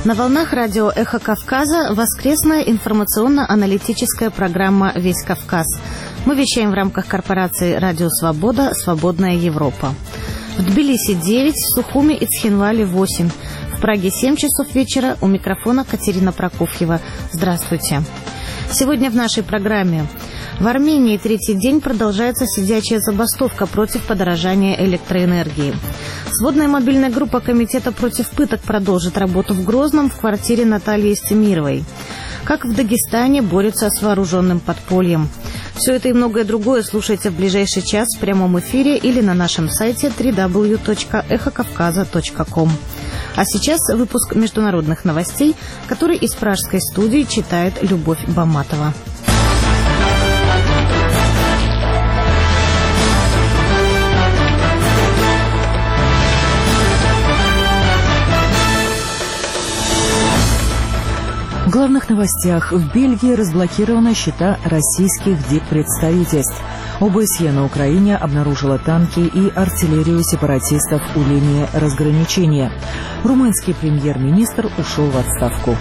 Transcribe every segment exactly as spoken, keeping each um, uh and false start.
На волнах радио «Эхо Кавказа» воскресная информационно-аналитическая программа «Весь Кавказ». Мы вещаем в рамках корпорации «Радио Свобода. Свободная Европа». В Тбилиси девять, в Сухуми и Цхинвале восемь. В Праге семь часов вечера. У микрофона Катерина Прокофьева. Здравствуйте. Сегодня в нашей программе. В Армении третий день продолжается сидячая забастовка против подорожания электроэнергии. Сводная мобильная группа Комитета против пыток продолжит работу в Грозном в квартире Натальи Стемировой. Как в Дагестане борются с вооруженным подпольем. Все это и многое другое слушайте в ближайший час в прямом эфире или на нашем сайте дабл ю дабл ю дабл ю точка эхо кавказа точка ком. А сейчас выпуск международных новостей, который из пражской студии читает Любовь Баматова. В главных новостях. В Бельгии разблокированы счета российских диппредставительств. ОБСЕ на Украине обнаружила танки и артиллерию сепаратистов у линии разграничения. Румынский премьер-министр ушел в отставку.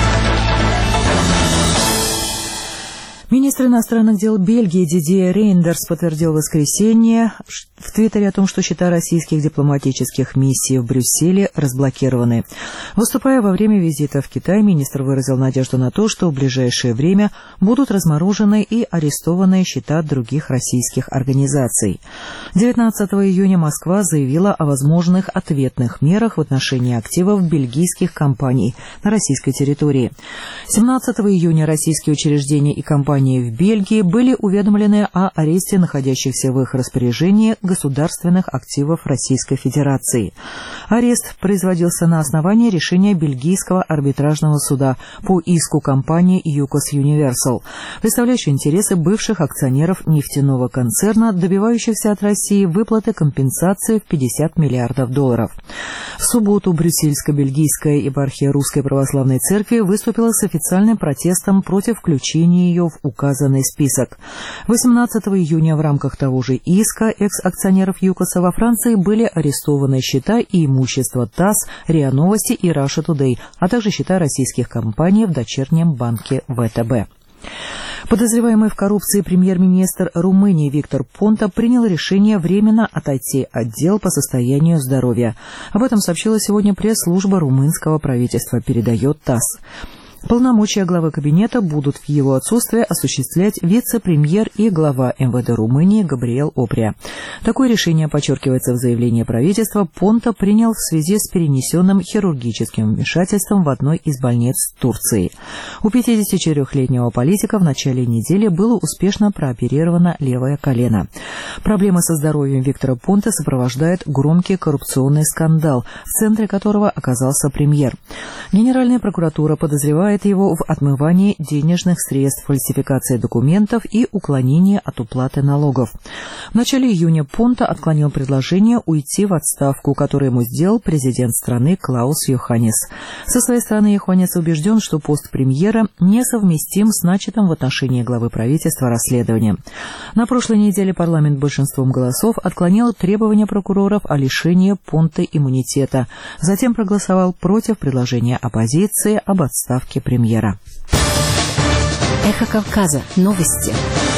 Министр иностранных дел Бельгии Дидье Рейндерс подтвердил в воскресенье в Твиттере о том, что счета российских дипломатических миссий в Брюсселе разблокированы. Выступая во время визита в Китай, министр выразил надежду на то, что в ближайшее время будут разморожены и арестованы счета других российских организаций. девятнадцатого июня Москва заявила о возможных ответных мерах в отношении активов бельгийских компаний на российской территории. семнадцатого июня российские учреждения и компании в Бельгии были уведомлены о аресте находящихся в их распоряжении государственных активов Российской Федерации. Арест производился на основании решения Бельгийского арбитражного суда по иску компании Юкос Юниверсал, представляющей интересы бывших акционеров нефтяного концерна, добивающихся от России выплаты компенсации в пятьдесят миллиардов долларов. В субботу Брюссельско-бельгийская епархия Русской Православной Церкви выступила с официальным протестом против включения ее в указанный список. восемнадцатого июня в рамках того же иска экс-акционеров ЮКОСа во Франции были арестованы счета и имущество ТАСС, РИА Новости и Russia Today, а также счета российских компаний в дочернем банке ВТБ. Подозреваемый в коррупции премьер-министр Румынии Виктор Понта принял решение временно отойти от дел по состоянию здоровья. Об этом сообщила сегодня пресс-служба румынского правительства, передает ТАСС. Полномочия главы кабинета будут в его отсутствие осуществлять вице-премьер и глава МВД Румынии Габриел Опря. Такое решение, подчеркивается в заявлении правительства, Понта принял в связи с перенесенным хирургическим вмешательством в одной из больниц Турции. У пятидесятичетырёхлетнего политика в начале недели было успешно прооперировано левое колено. Проблемы со здоровьем Виктора Понта сопровождает громкий коррупционный скандал, в центре которого оказался премьер. Генеральная прокуратура подозревает его в отмывании денежных средств, фальсификации документов и уклонении от уплаты налогов. В начале июня Понта отклонил предложение уйти в отставку, которое ему сделал президент страны Клаус Йоханнес. Со своей стороны Йоханнес убежден, что пост премьера несовместим с начатым в отношении главы правительства расследованием. На прошлой неделе парламент большинством голосов отклонил требования прокуроров о лишении Понты иммунитета. Затем проголосовал против предложения оппозиции об отставке премьера. Эхо Кавказа. Новости.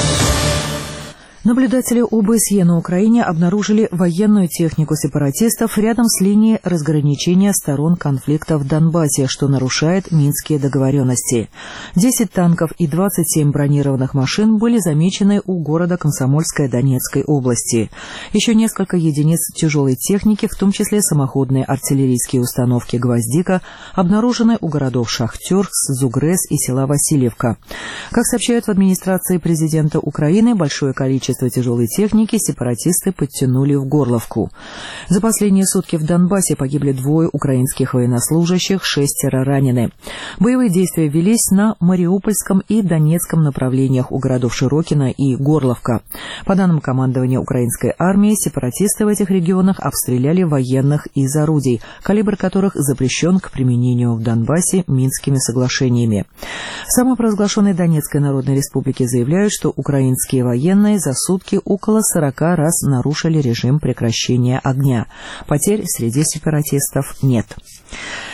Наблюдатели ОБСЕ на Украине обнаружили военную технику сепаратистов рядом с линией разграничения сторон конфликта в Донбассе, что нарушает минские договоренности. десять танков и двадцать семь бронированных машин были замечены у города Комсомольская Донецкой области. Еще несколько единиц тяжелой техники, в том числе самоходные артиллерийские установки «Гвоздика», обнаружены у городов Шахтерск, Зугрес и села Васильевка. Как сообщают в администрации президента Украины, большое количество тяжелой техники сепаратисты подтянули в Горловку. За последние сутки в Донбассе погибли двое украинских военнослужащих, шестеро ранены. Боевые действия велись на Мариупольском и Донецком направлениях у городов Широкино и Горловка. По данным командования украинской армии, сепаратисты в этих регионах обстреляли военных из орудий, калибр которых запрещен к применению в Донбассе Минскими соглашениями. В самопровозглашенной Донецкой Народной Республике заявляют, что украинские военные за сутки около сорока раз нарушили режим прекращения огня. Потерь среди сепаратистов нет.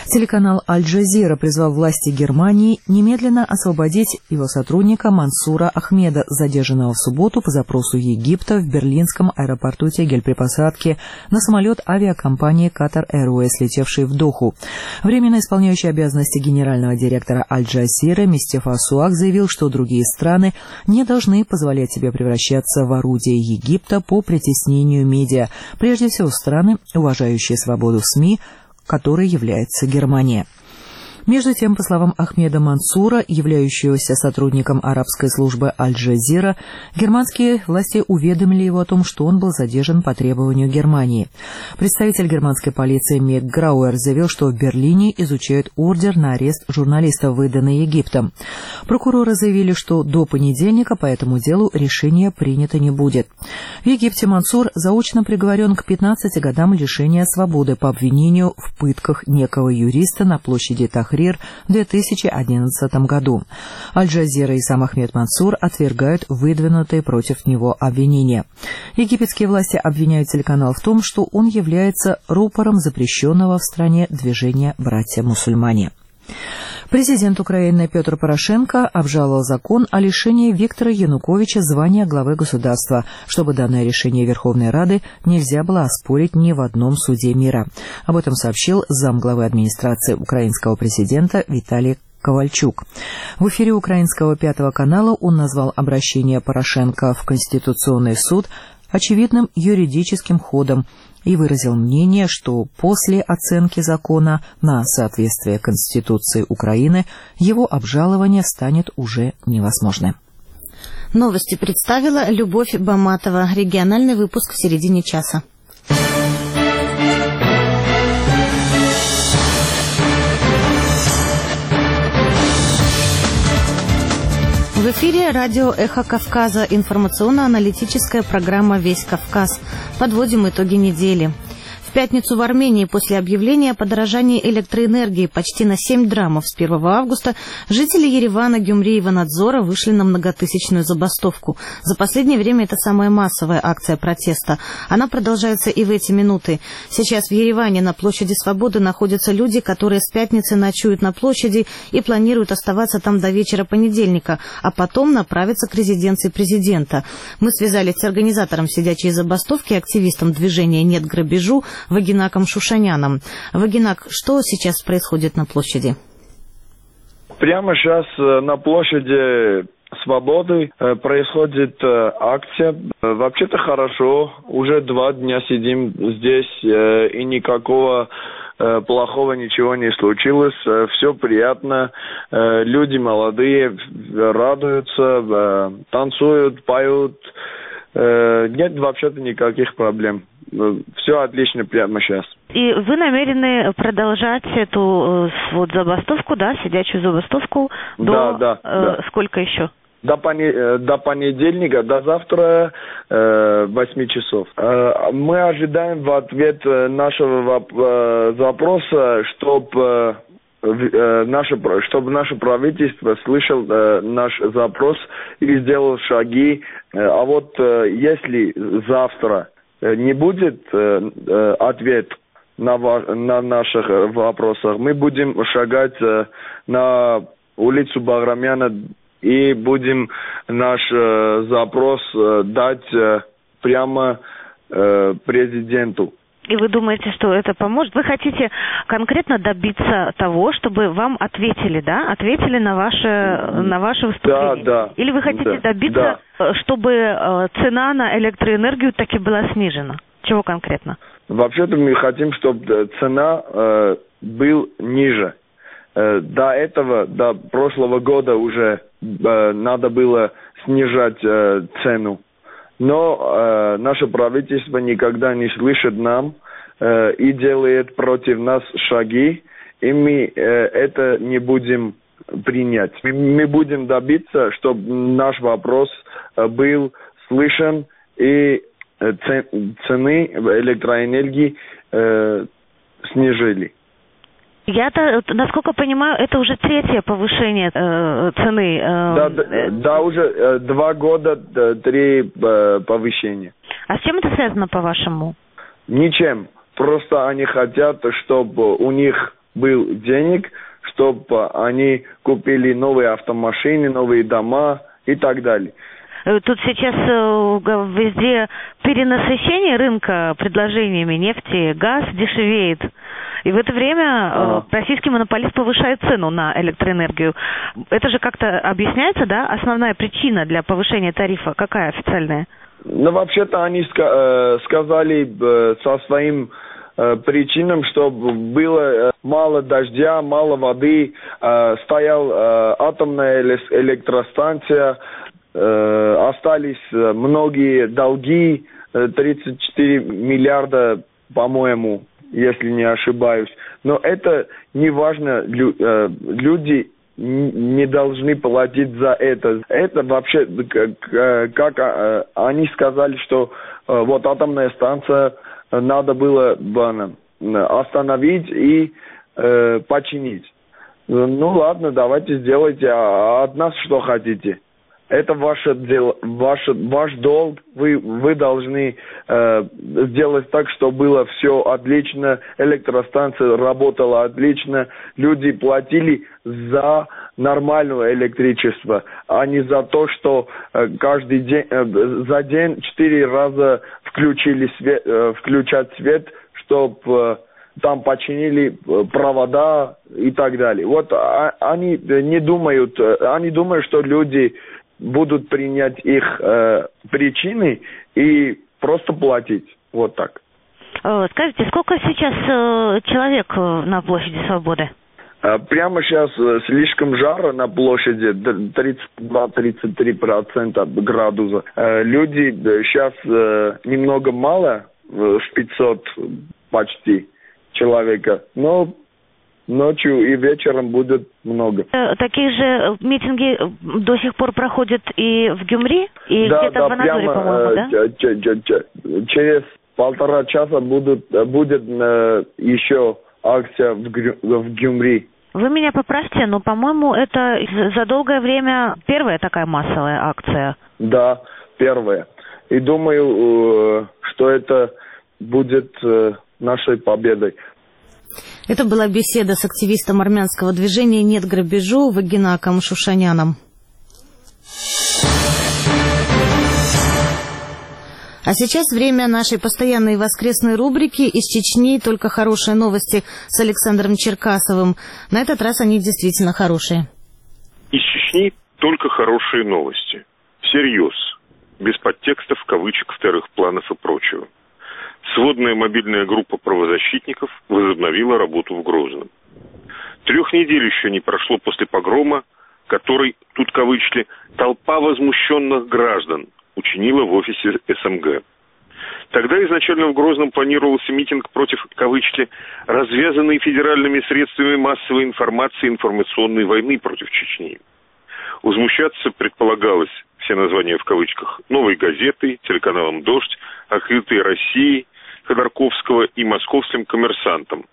Телеканал «Аль-Джазира» призвал власти Германии немедленно освободить его сотрудника Мансура Ахмеда, задержанного в субботу по запросу Египта в берлинском аэропорту Тегель при посадке на самолет авиакомпании Qatar Airways, летевший в Доху. Временно исполняющий обязанности генерального директора «Аль-Джазира» Мистефа Суак заявил, что другие страны не должны позволять себе превращаться в орудие Египта по притеснению медиа, прежде всего страны, уважающие свободу в СМИ, которой является Германия. Между тем, по словам Ахмеда Мансура, являющегося сотрудником арабской службы «Аль-Джазира», германские власти уведомили его о том, что он был задержан по требованию Германии. Представитель германской полиции Мик Грауэр заявил, что в Берлине изучают ордер на арест журналиста, выданный Египтом. Прокуроры заявили, что до понедельника по этому делу решение принято не будет. В Египте Мансур заочно приговорен к пятнадцати годам лишения свободы по обвинению в пытках некого юриста на площади Тахрир в две тысячи одиннадцатом году. Аль-Джазира и сам Ахмед Мансур отвергают выдвинутые против него обвинения. Египетские власти обвиняют телеканал в том, что он является рупором запрещенного в стране движения «Братья-мусульмане». Президент Украины Петр Порошенко обжаловал закон о лишении Виктора Януковича звания главы государства, чтобы данное решение Верховной Рады нельзя было оспорить ни в одном суде мира. Об этом сообщил замглавы администрации украинского президента Виталий Ковальчук. В эфире украинского Пятого канала он назвал обращение Порошенко в Конституционный суд очевидным юридическим ходом и выразил мнение, что после оценки закона на соответствие Конституции Украины его обжалование станет уже невозможным. Новости представила Любовь Баматова. Региональный выпуск в середине часа. В эфире радио «Эхо Кавказа», информационно-аналитическая программа «Весь Кавказ». Подводим итоги недели. В пятницу в Армении после объявления о подорожании электроэнергии почти на семь драмов с первого августа жители Еревана, Гюмри и Ванадзора вышли на многотысячную забастовку. За последнее время это самая массовая акция протеста. Она продолжается и в эти минуты. Сейчас в Ереване на площади Свободы находятся люди, которые с пятницы ночуют на площади и планируют оставаться там до вечера понедельника, а потом направиться к резиденции президента. Мы связались с организатором сидячей забастовки, активистом движения «Нет грабежу» Вагинаком Шушаняном. Вагинак, что сейчас происходит на площади? Прямо сейчас на площади Свободы происходит акция. Вообще-то хорошо. Уже два дня сидим здесь, и никакого плохого ничего не случилось. Все приятно. Люди молодые радуются, танцуют, поют. Нет вообще-то никаких проблем. Все отлично прямо сейчас. И вы намерены продолжать эту вот забастовку, да, сидячую забастовку до да, да, э, да. сколько еще? До, поне, до понедельника, до завтра э, восемь часов. Э, мы ожидаем в ответ нашего воп- запроса, чтобы э, наше, чтобы наше правительство слышал э, наш запрос и сделал шаги. Э, а вот э, если завтра не будет э, э, ответ на, на наших вопросах, мы будем шагать э, на улицу Баграмяна и будем наш э, запрос э, дать э, прямо э, президенту. И вы думаете, что это поможет? Вы хотите конкретно добиться того, чтобы вам ответили, да? Ответили на ваше, на ваше выступление? Да, да. Или вы хотите да, добиться, да. чтобы цена на электроэнергию таки была снижена? Чего конкретно? Вообще-то мы хотим, чтобы цена э, была ниже. Э, до этого, до прошлого года уже э, надо было снижать э, цену. Но э, наше правительство никогда не слышит нам э, и делает против нас шаги, и мы э, это не будем принять. Мы, мы будем добиться, чтобы наш вопрос э, был слышен и э, цены электроэнергии э, снижили. Я-то, насколько понимаю, это уже третье повышение э, цены. Э, да, да, да, уже э, два года, э, три э, повышения. А с чем это связано, по-вашему? Ничем. Просто они хотят, чтобы у них был денег, чтобы они купили новые автомашины, новые дома и так далее. Тут сейчас везде перенасыщение рынка предложениями нефти, газ дешевеет. И в это время ага. российский монополист повышает цену на электроэнергию. Это же как-то объясняется, да? Основная причина для повышения тарифа какая официальная? Ну, вообще-то они ска- э, сказали э, со своим э, причинам, что было э, мало дождя, мало воды, э, стояла э, атомная электростанция, э, остались э, многие долги, э, тридцать четыре миллиарда, по-моему, если не ошибаюсь. Но это не важно, лю- э, люди не должны платить за это. Это вообще, как, как э, они сказали, что э, вот атомная станция надо было остановить и э, починить. Ну ладно, давайте сделайте, а от нас что хотите? Это ваше дело, ваше, ваш долг. Вы, вы должны э, сделать так, чтобы было все отлично, электростанция работала отлично, люди платили за нормальное электричество, а не за то, что э, каждый день, э, за день четыре раза включили свет, э, включать свет, чтобы э, там починили провода и так далее. Вот а, они не думают, они думают, что люди будут принять их э, причины и просто платить. Вот так. Скажите, сколько сейчас э, человек на площади Свободы? Э, прямо сейчас э, слишком жарко на площади, тридцать два - тридцать три процента градуса. Э, люди сейчас э, немного мало, э, в пятьсот почти человека, но ночью и вечером будет много. Такие же митинги до сих пор проходят и в Гюмри, и да, где-то да, в Анадырь, прямо, по-моему, да? Ч- ч- ч- через полтора часа будут, будет э, еще акция в, Гю- в Гюмри. Вы меня поправьте, но, по-моему, это за долгое время первая такая массовая акция. Да, первая. И думаю, э, что это будет э, нашей победой. Это была беседа с активистом армянского движения «Нет грабежу» Вагинаком Шушаняном. А сейчас время нашей постоянной воскресной рубрики «Из Чечни только хорошие новости» с Александром Черкасовым. На этот раз они действительно хорошие. Из Чечни только хорошие новости. Всерьез. Без подтекстов, кавычек, вторых планов и прочего. Сводная мобильная группа правозащитников возобновила работу в Грозном. Трех недель еще не прошло после погрома, который, тут кавычки, толпа возмущенных граждан учинила в офисе эс эм гэ. Тогда изначально в Грозном планировался митинг против, кавычки, развязанной федеральными средствами массовой информации информационной войны против Чечни. Возмущаться предполагалось, все названия в кавычках, «Новой газетой», телеканалом «Дождь», «Открытой Россией», Ходорковского и московским «Коммерсантом».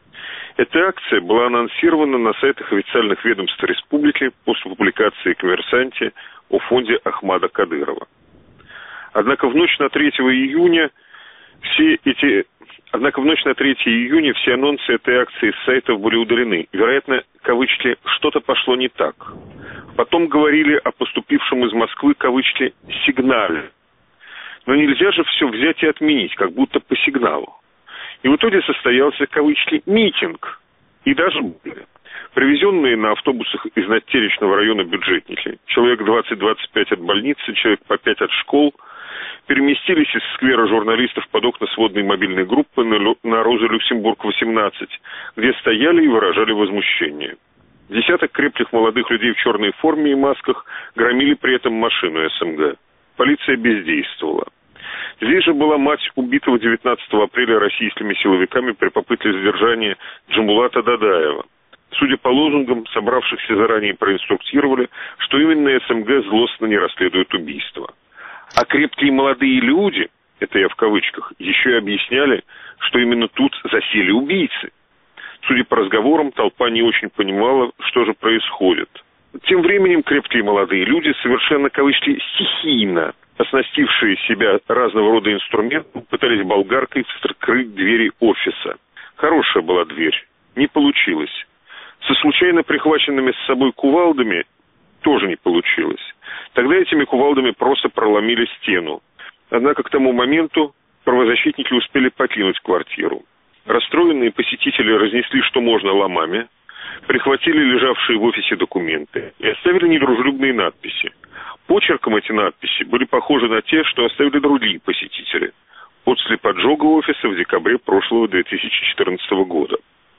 Эта акция была анонсирована на сайтах официальных ведомств республики после публикации в «Коммерсанте» о фонде Ахмада Кадырова. Однако в ночь на третьего июня все эти... Однако в ночь на третьего июня все анонсы этой акции с сайтов были удалены. Вероятно, кавычки, что-то пошло не так. Потом говорили о поступившем из Москвы, кавычки, сигнале. Но нельзя же все взять и отменить, как будто по сигналу. И в итоге состоялся, кавычки, митинг. И даже были. Привезенные на автобусах из Надтеречного района бюджетники, человек двадцать-двадцать пять от больницы, человек по пять от школ, переместились из сквера журналистов под окна сводной мобильной группы на, на Роза Люксембург восемнадцать, где стояли и выражали возмущение. Десяток крепких молодых людей в черной форме и масках громили при этом машину эс эм гэ. Полиция бездействовала. Здесь же была мать убитого девятнадцатого апреля российскими силовиками при попытке задержания Джамбулата Дадаева. Судя по лозунгам, собравшихся заранее проинструктировали, что именно эс эм гэ злостно не расследует убийство. А крепкие молодые люди, это я в кавычках, еще и объясняли, что именно тут засели убийцы. Судя по разговорам, толпа не очень понимала, что же происходит. Тем временем крепкие молодые люди, совершенно, кавычки, стихийно оснастившие себя разного рода инструментами, пытались болгаркой вскрыть двери офиса. Хорошая была дверь, Не получилось. Со случайно прихваченными с собой кувалдами тоже не получилось. Тогда этими кувалдами просто проломили стену. Однако к тому моменту правозащитники успели покинуть квартиру. Расстроенные посетители разнесли что можно ломами, прихватили лежавшие в офисе документы и оставили недружелюбные надписи. Почерком эти надписи были похожи на те, что оставили другие посетители после поджога офиса в декабре прошлого две тысячи четырнадцатого года.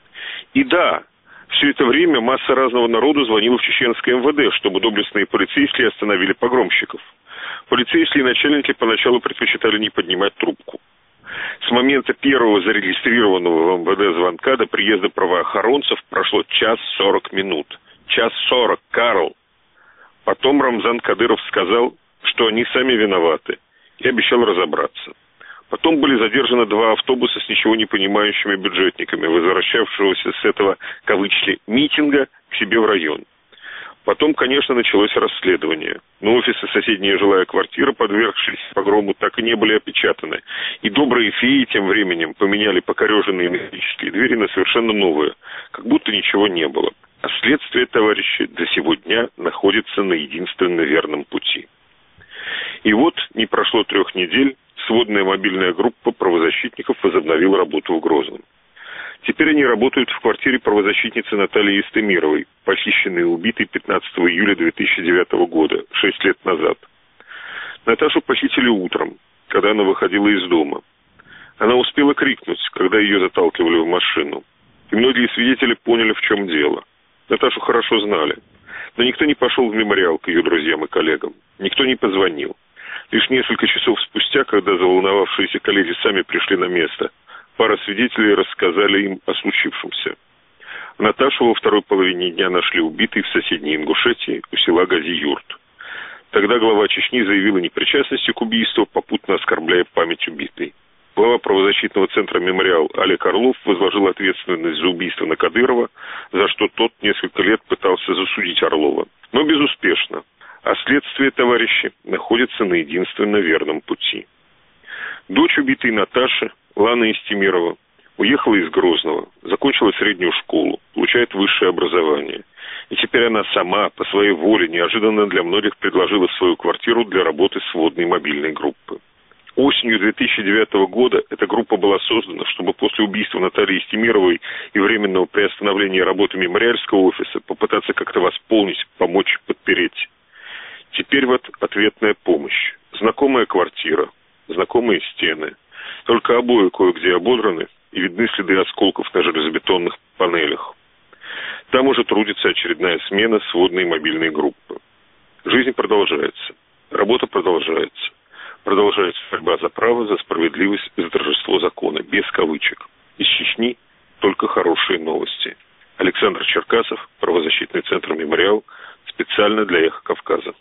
И да, все это время масса разного народу звонила в чеченское эм вэ дэ, чтобы доблестные полицейские остановили погромщиков. Полицейские начальники поначалу предпочитали не поднимать трубку. С момента первого зарегистрированного в эм вэ дэ звонка до приезда правоохранцев прошло час сорок минут. Час сорок, Карл. Потом Рамзан Кадыров сказал, что они сами виноваты, и обещал разобраться. Потом были задержаны два автобуса с ничего не понимающими бюджетниками, возвращавшегося с этого, кавычки, митинга к себе в район. Потом, конечно, началось расследование. Но офисы соседняя жилая квартира, подвергшись погрому, так и не были опечатаны. И добрые феи тем временем поменяли покореженные металлические двери на совершенно новые, как будто ничего не было. А следствие, товарищи, до сего дня находится на единственно верном пути. И вот, не прошло трех недель, сводная мобильная группа правозащитников возобновила работу в Грозном. Теперь они работают в квартире правозащитницы Натальи Истемировой, похищенной и убитой пятнадцатого июля две тысячи девятого года, шесть лет назад. Наташу похитили утром, когда она выходила из дома. Она успела крикнуть, когда ее заталкивали в машину. И многие свидетели поняли, в чем дело. Наташу хорошо знали. Но никто не пошел в мемориал к ее друзьям и коллегам. Никто не позвонил. Лишь несколько часов спустя, когда заволновавшиеся коллеги сами пришли на место, пара свидетелей рассказали им о случившемся. Наташу во второй половине дня нашли убитой в соседней Ингушетии у села Гази-Юрт. Тогда глава Чечни заявила непричастность к убийству, попутно оскорбляя память убитой. Глава правозащитного центра «Мемориал» Олег Орлов возложил ответственность за убийство на Кадырова, за что тот несколько лет пытался засудить Орлова. Но безуспешно. А следствие, товарищи, находится на единственно верном пути. Дочь убитой Наташи, Лана Истемирова, уехала из Грозного, закончила среднюю школу, получает высшее образование. И теперь она сама, по своей воле, неожиданно для многих предложила свою квартиру для работы сводной мобильной группы. Осенью две тысячи девятого года эта группа была создана, чтобы после убийства Натальи Истемировой и временного приостановления работы мемориальского офиса попытаться как-то восполнить, помочь, подпереть. Теперь вот ответная помощь. Знакомая квартира, знакомые стены. Только обои кое-где ободраны и видны следы осколков на железобетонных панелях. Там уже трудится очередная смена сводной мобильной группы. Жизнь продолжается. Работа продолжается. Продолжается борьба за право, за справедливость и за торжество закона. Без кавычек. Из Чечни только хорошие новости. Александр Черкасов, правозащитный центр «Мемориал», специально для «Эхо Кавказа».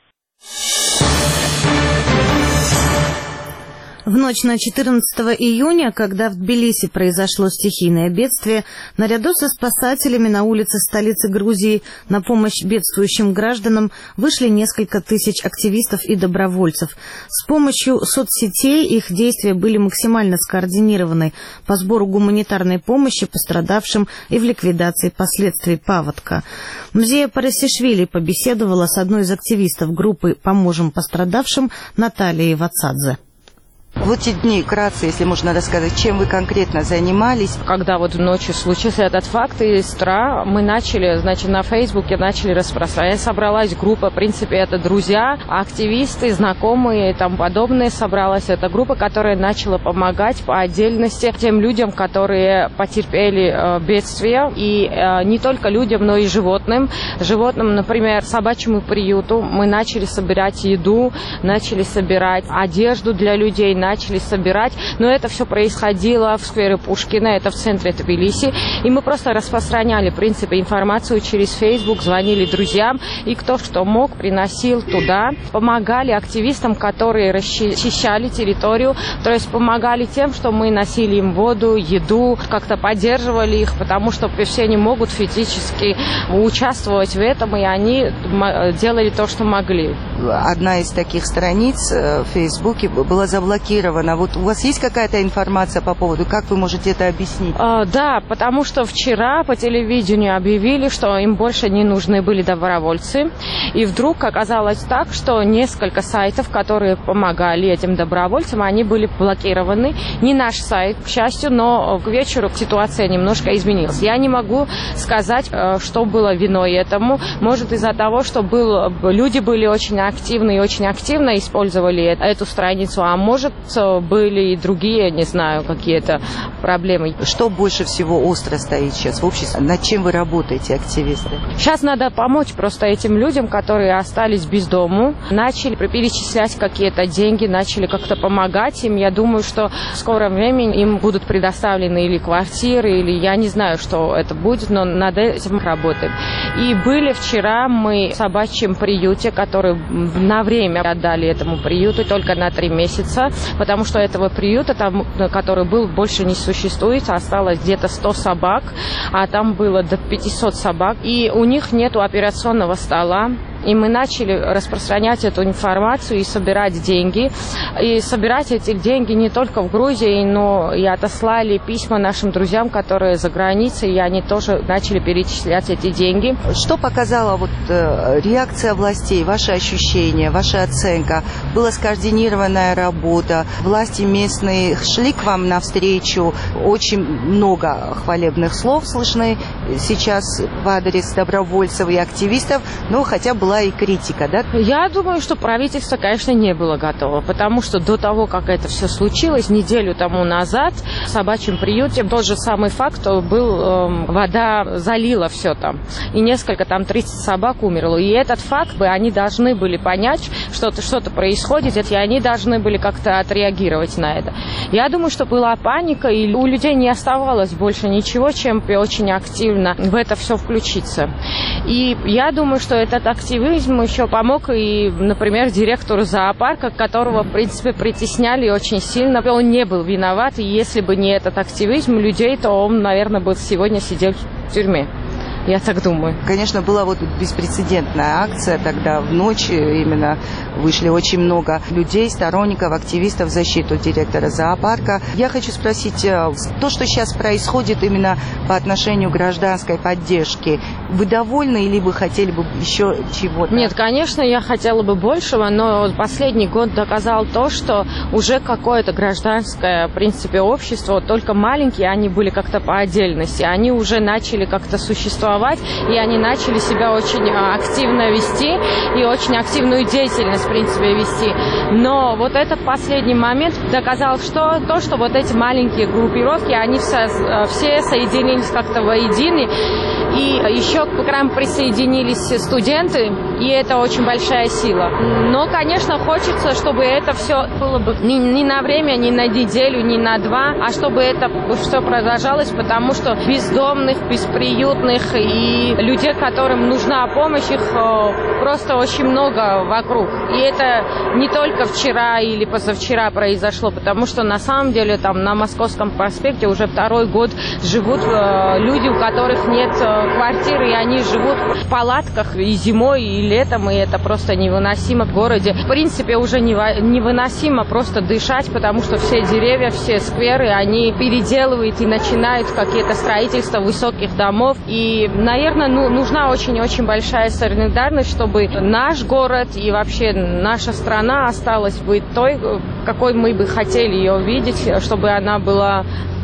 В ночь на четырнадцатого июня, когда в Тбилиси произошло стихийное бедствие, наряду со спасателями на улице столицы Грузии на помощь бедствующим гражданам вышли несколько тысяч активистов и добровольцев. С помощью соцсетей их действия были максимально скоординированы по сбору гуманитарной помощи пострадавшим и в ликвидации последствий паводка. Мзея Парасишвили побеседовала с одной из активистов группы «Поможем пострадавшим» Натальей Вацадзе. В эти дни, вкратце, если можно рассказать, чем вы конкретно занимались? Когда вот ночью случился этот факт, и с утра мы начали, значит, на Фейсбуке начали распространять. Собралась группа, в принципе, это друзья, активисты, знакомые и тому подобное. Собралась эта группа, которая начала помогать по отдельности тем людям, которые потерпели э, бедствие. И э, не только людям, но и животным. Животным, например, собачьему приюту мы начали собирать еду, начали собирать одежду для людей, начали собирать, но это все происходило в сквере Пушкина, это в центре Тбилиси, и мы просто распространяли, в принципе, информацию через Facebook, звонили друзьям, и кто что мог, приносил туда, помогали активистам, которые расчищали территорию, то есть помогали тем, что мы носили им воду, еду, как-то поддерживали их, потому что все не могут физически участвовать в этом, и они делали то, что могли. Одна из таких страниц в Фейсбуке была заблокирована заблокировано. Вот у вас есть какая-то информация по поводу, как вы можете это объяснить? А, да, потому что вчера по телевидению объявили, что им больше не нужны были добровольцы. И вдруг оказалось так, что несколько сайтов, которые помогали этим добровольцам, они были блокированы. Не наш сайт, к счастью, но к вечеру ситуация немножко изменилась. Я не могу сказать, что было виной этому. Может, из-за того, что был, люди были очень активны и очень активно использовали эту страницу, а может, были и другие, не знаю, какие-то проблемы. Что больше всего остро стоит сейчас в обществе? Над чем вы работаете, активисты? Сейчас надо помочь просто этим людям, которые остались без дому. Начали перечислять какие-то деньги, начали как-то помогать им. Я думаю, что в скором времени им будут предоставлены или квартиры, или я не знаю, что это будет, но над этим работаем. И были вчера мы в собачьем приюте, который на время отдали этому приюту, только на три месяца, потому что этого приюта, там, который был, больше не существует, осталось где-то сто собак, а там было до пятисот собак, и у них нету операционного стола. И мы начали распространять эту информацию и собирать деньги. И собирать эти деньги не только в Грузии, но и отослали письма нашим друзьям, которые за границей, и они тоже начали перечислять эти деньги. Что показала вот э, реакция властей, ваши ощущения, ваша оценка? Была скоординированная работа, власти местные шли к вам навстречу, очень много хвалебных слов слышны сейчас в адрес добровольцев и активистов, но хотя бы была и критика, да? Я думаю, что правительство, конечно, не было готово, потому что до того, как это все случилось, неделю тому назад в собачьем приюте тот же самый факт был, э, вода залила все там, и несколько, там, тридцать собак умерло. И этот факт, бы, они должны были понять, что что-то происходит, и они должны были как-то отреагировать на это. Я думаю, что была паника, и у людей не оставалось больше ничего, чем очень активно в это все включиться. И я думаю, что этот активизм еще помог и, например, директору зоопарка, которого, в принципе, притесняли очень сильно. Он не был виноват, и если бы не этот активизм людей, то он, наверное, бы сегодня сидел в тюрьме. Я так думаю. Конечно, была вот беспрецедентная акция тогда в ночь. Именно вышли очень много людей, сторонников, активистов в защиту директора зоопарка. Я хочу спросить, то, что сейчас происходит именно по отношению к гражданской поддержке, вы довольны или вы хотели бы еще чего-то? Нет, конечно, я хотела бы большего, но последний год доказал то, что уже какое-то гражданское, в принципе, общество, только маленькие, они были как-то по отдельности, они уже начали как-то существовать, и они начали себя очень активно вести и очень активную деятельность, в принципе, вести. Но вот этот последний момент доказал, что то, что вот эти маленькие группировки, они все, все соединились как-то воедино, и еще к нам присоединились студенты, и это очень большая сила. Но, конечно, хочется, чтобы это все было бы не, не на время, не на неделю, не на два, а чтобы это все продолжалось, потому что бездомных, бесприютных и людей, которым нужна помощь, их просто очень много вокруг. И это не только вчера или позавчера произошло, потому что на самом деле там на Московском проспекте уже второй год живут люди, у которых нет квартиры, и они живут в палатках и зимой, и летом, и это просто невыносимо в городе. В принципе, уже невыносимо просто дышать, потому что все деревья, все скверы, они переделывают и начинают какие-то строительства высоких домов. И, наверное, ну, нужна очень-очень большая солидарность, чтобы наш город и вообще наша страна осталась быть той, какой мы бы хотели ее видеть, чтобы она была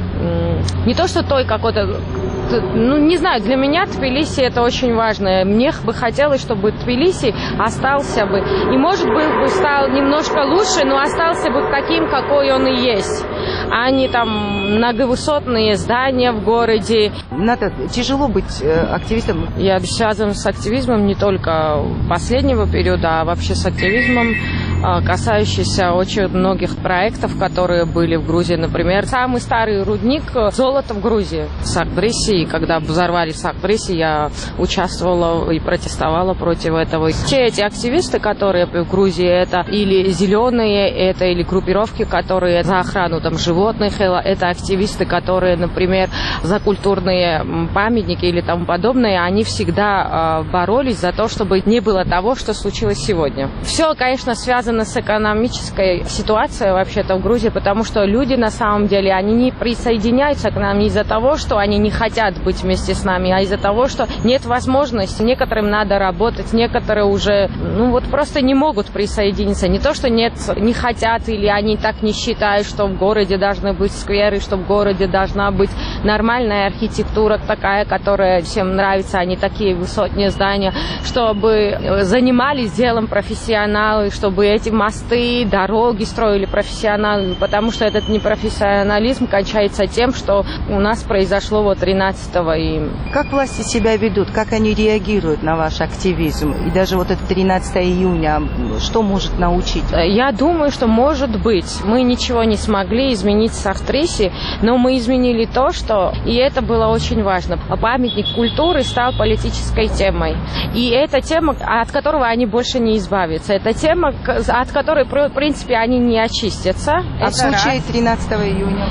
не то что той какой-то, ну, не знаю, для меня Тбилиси это очень важно. Мне бы хотелось, чтобы Тбилиси остался бы, и, может быть, бы стал немножко лучше, но остался бы таким, какой он и есть, а не там многовысотные здания в городе. Надо, тяжело быть активистом. Я связан с активизмом не только последнего периода, а вообще с активизмом, касающийся очень многих проектов, которые были в Грузии. Например, самый старый рудник золота в Грузии, в Сакбриси. Когда взорвали Сакбриси, я участвовала и протестовала против этого. Все эти активисты, которые в Грузии, это или зеленые, это или группировки, которые за охрану там животных, это активисты, которые, например, за культурные памятники или тому подобное, они всегда боролись за то, чтобы не было того, что случилось сегодня. Все, конечно, связано связано с экономической ситуацией вообще-то в Грузии, потому что люди на самом деле, они не присоединяются к нам не из-за того, что они не хотят быть вместе с нами, а из-за того, что нет возможности. Некоторым надо работать, некоторые уже, ну вот просто не могут присоединиться. Не то, что нет, не хотят, или они так не считают, что в городе должны быть скверы, что в городе должна быть нормальная архитектура такая, которая всем нравится, а не такие высотные здания, чтобы занимались делом профессионалы, чтобы эти мосты, дороги строили профессионалы, потому что этот непрофессионализм кончается тем, что у нас произошло вот тринадцатого. И... Как власти себя ведут, как они реагируют на ваш активизм? И даже вот это тринадцатого июня, что может научить? Я думаю, что может быть. Мы ничего не смогли изменить в Сахтрисе, но мы изменили то, что, и это было очень важно, памятник культуры стал политической темой. И это тема, от которого они больше не избавятся. Это тема, от которой, в принципе, они не очистятся. А это в случае раз. тринадцатого июня?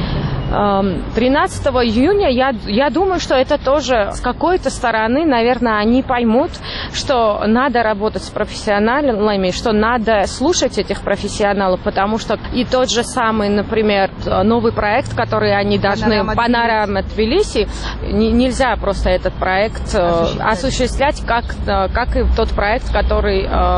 тринадцатого июня, я, я думаю, что это тоже с какой-то стороны, наверное, они поймут, что надо работать с профессионалами, что надо слушать этих профессионалов, потому что и тот же самый, например, новый проект, который они должны, Панорама Тбилиси, нельзя просто этот проект осуществлять, осуществлять как, как и тот проект, который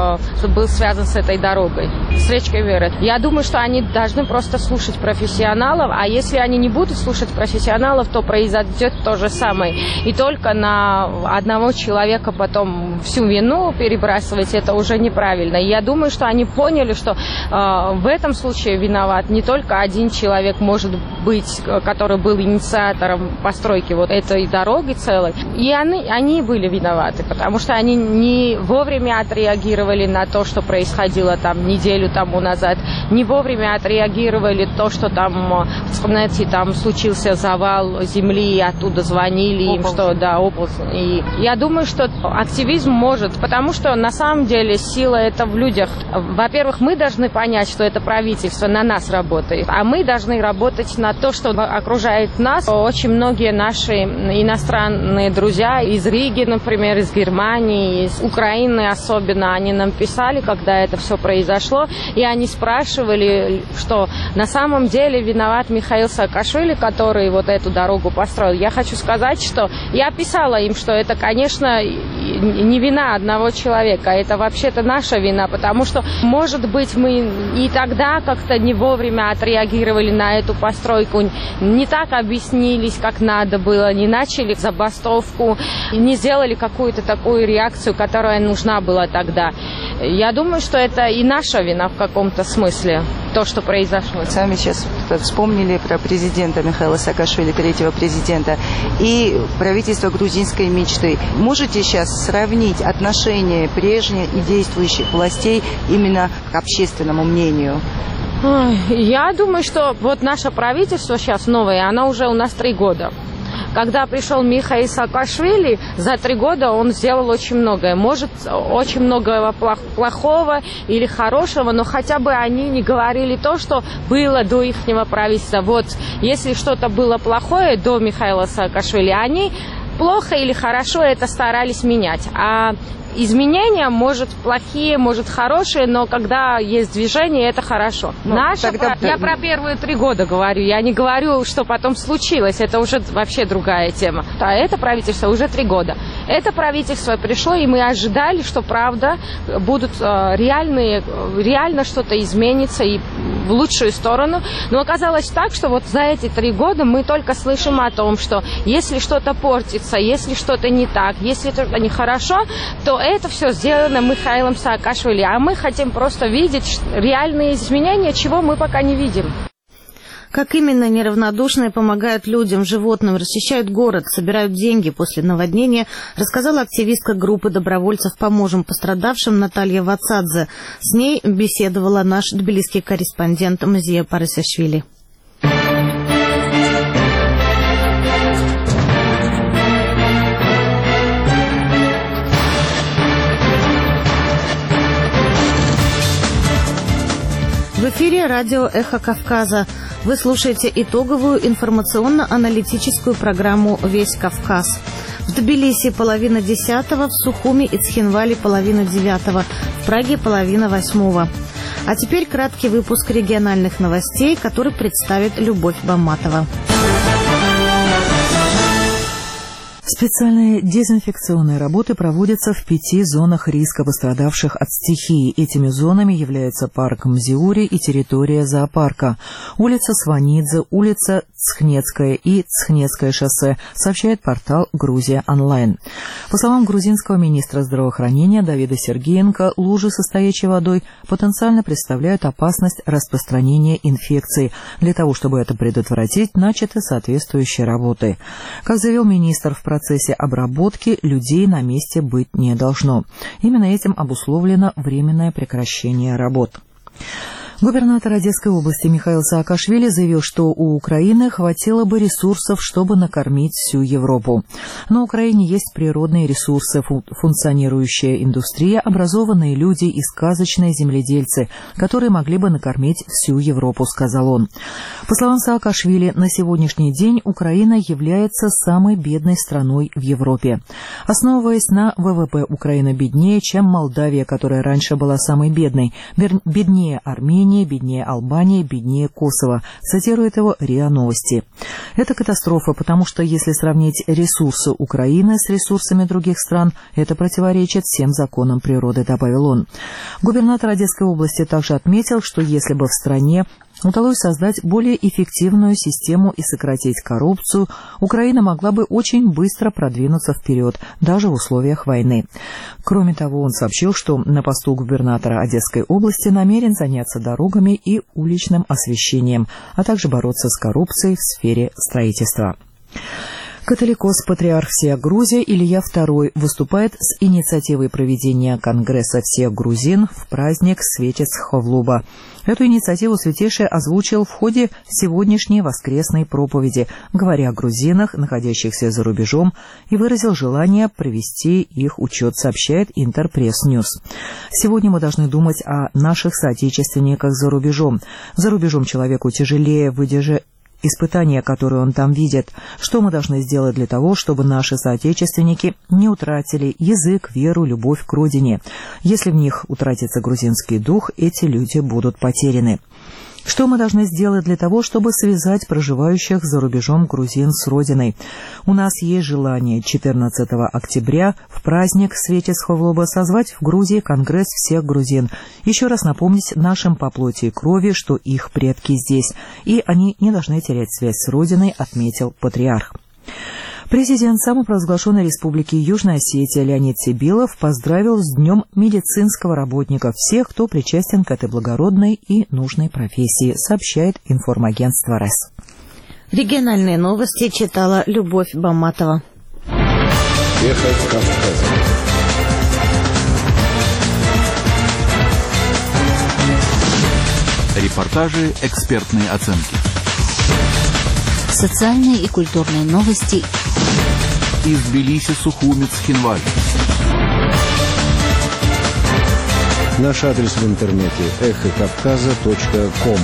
был связан с этой дорогой, с речкой Верет. Я думаю, что они должны просто слушать профессионалов, а если они не будут слушать профессионалов, то произойдет то же самое. И только на одного человека потом всю вину перебрасывать, это уже неправильно. И я думаю, что они поняли, что э, в этом случае виноват не только один человек, может быть, который был инициатором постройки вот этой дороги целой. И они, они были виноваты, потому что они не вовремя отреагировали на то, что происходило там неделю тому назад, не вовремя отреагировали то, что там, вспоминайте, там случился завал земли, и оттуда звонили им, что да, ополз. И я думаю, что активизм может, потому что на самом деле сила это в людях. Во-первых, мы должны понять, что это правительство на нас работает, а мы должны работать на то, что окружает нас. Очень многие наши иностранные друзья из Риги, например, из Германии, из Украины особенно, они нам писали, когда это все произошло, и они спрашивали, что на самом деле виноват Михаил Саакашвили, который вот эту дорогу построил. Я хочу сказать, что я писала им, что это, конечно, не вина одного человека, это вообще-то наша вина, потому что, может быть, мы и тогда как-то не вовремя отреагировали на эту постройку, не так объяснились, как надо было, не начали забастовку, не сделали какую-то такую реакцию, которая нужна была тогда. Я думаю, что это и наша вина в каком-то смысле, то, что произошло. Сами сейчас вспомнили про президента Михаила Саакашвили, третьего президента, и правительство грузинской мечты. Можете сейчас сравнить отношение прежних и действующих властей именно к общественному мнению? Я думаю, что вот наше правительство сейчас новое, оно уже у нас три года. Когда пришел Михаил Саакашвили, за три года он сделал очень многое. Может, очень много плохого или хорошего, но хотя бы они не говорили то, что было до ихнего правительства. Вот, если что-то было плохое до Михаила Саакашвили, они плохо или хорошо это старались менять. А изменения, может, плохие, может, хорошие, но когда есть движение, это хорошо. Ну, Наша тогда... про... Я про первые три года говорю, я не говорю, что потом случилось, это уже вообще другая тема. А это правительство уже три года. Это правительство пришло, и мы ожидали, что, правда, будут э, реальные, реально что-то изменится и в лучшую сторону. Но оказалось так, что вот за эти три года мы только слышим о том, что если что-то портится, если что-то не так, если что-то нехорошо, то это все сделано Михаилом Саакашвили, а мы хотим просто видеть реальные изменения, чего мы пока не видим. Как именно неравнодушные помогают людям, животным, расчищают город, собирают деньги после наводнения, рассказала активистка группы добровольцев «Поможем пострадавшим» Наталья Вацадзе. С ней беседовала наш тбилисский корреспондент Мзия Парасашвили. В эфире радио «Эхо Кавказа». Вы слушаете итоговую информационно-аналитическую программу «Весь Кавказ». В Тбилиси половина десятого, в Сухуми и Цхинвале половина девятого, в Праге половина восьмого. А теперь краткий выпуск региональных новостей, который представит Любовь Баматова. Специальные дезинфекционные работы проводятся в пяти зонах риска, пострадавших от стихии. Этими зонами являются парк Мзиури и территория зоопарка. Улица Сванидзе, улица Цхнецкая и Цхнецкое шоссе, сообщает портал «Грузия онлайн». По словам грузинского министра здравоохранения Давида Сергеенко, лужи со стоячей водой потенциально представляют опасность распространения инфекции. Для того, чтобы это предотвратить, начаты соответствующие работы. Как заявил министр, в процессе обработки людей на месте быть не должно. Именно этим обусловлено временное прекращение работ. Губернатор Одесской области Михаил Саакашвили заявил, что у Украины хватило бы ресурсов, чтобы накормить всю Европу. На Украине есть природные ресурсы, функционирующая индустрия, образованные люди и сказочные земледельцы, которые могли бы накормить всю Европу, сказал он. По словам Саакашвили, на сегодняшний день Украина является самой бедной страной в Европе. Основываясь на ВВП, Украина беднее, чем Молдавия, которая раньше была самой бедной, беднее Армения, беднее Албания, беднее Косово, цитирует его РИА Новости. Это катастрофа, потому что если сравнить ресурсы Украины с ресурсами других стран, это противоречит всем законам природы, добавил он. Губернатор Одесской области также отметил, что если бы в стране удалось создать более эффективную систему и сократить коррупцию, Украина могла бы очень быстро продвинуться вперед, даже в условиях войны. Кроме того, он сообщил, что на посту губернатора Одесской области намерен заняться дорогами и уличным освещением, а также бороться с коррупцией в сфере строительства. Католикос, патриарх всея Грузия Илья второй выступает с инициативой проведения Конгресса всех грузин в праздник Светец Ховлуба. Эту инициативу Святейший озвучил в ходе сегодняшней воскресной проповеди, говоря о грузинах, находящихся за рубежом, и выразил желание провести их учет, сообщает Интерпресс-Ньюс. Сегодня мы должны думать о наших соотечественниках за рубежом. За рубежом человеку тяжелее выдержать испытания, которые он там видит. Что мы должны сделать для того, чтобы наши соотечественники не утратили язык, веру, любовь к родине? Если в них утратится грузинский дух, эти люди будут потеряны. Что мы должны сделать для того, чтобы связать проживающих за рубежом грузин с родиной? У нас есть желание четырнадцатого октября в праздник Светец Ховлуба созвать в Грузии Конгресс всех грузин. Еще раз напомнить нашим по плоти и крови, что их предки здесь, и они не должны терять связь с родиной, отметил патриарх. Президент самопровозглашенной республики Южная Осетия Леонид Сибилов поздравил с Днем медицинского работника всех, кто причастен к этой благородной и нужной профессии, сообщает информагентство РЭС. Региональные новости читала Любовь Баматова. Эхо Кавказа. Репортажи, экспертные оценки. Социальные и культурные новости из Тбилиси, Сухуми, Цхинваль. Наш адрес в интернете эхо кавказа точка ком.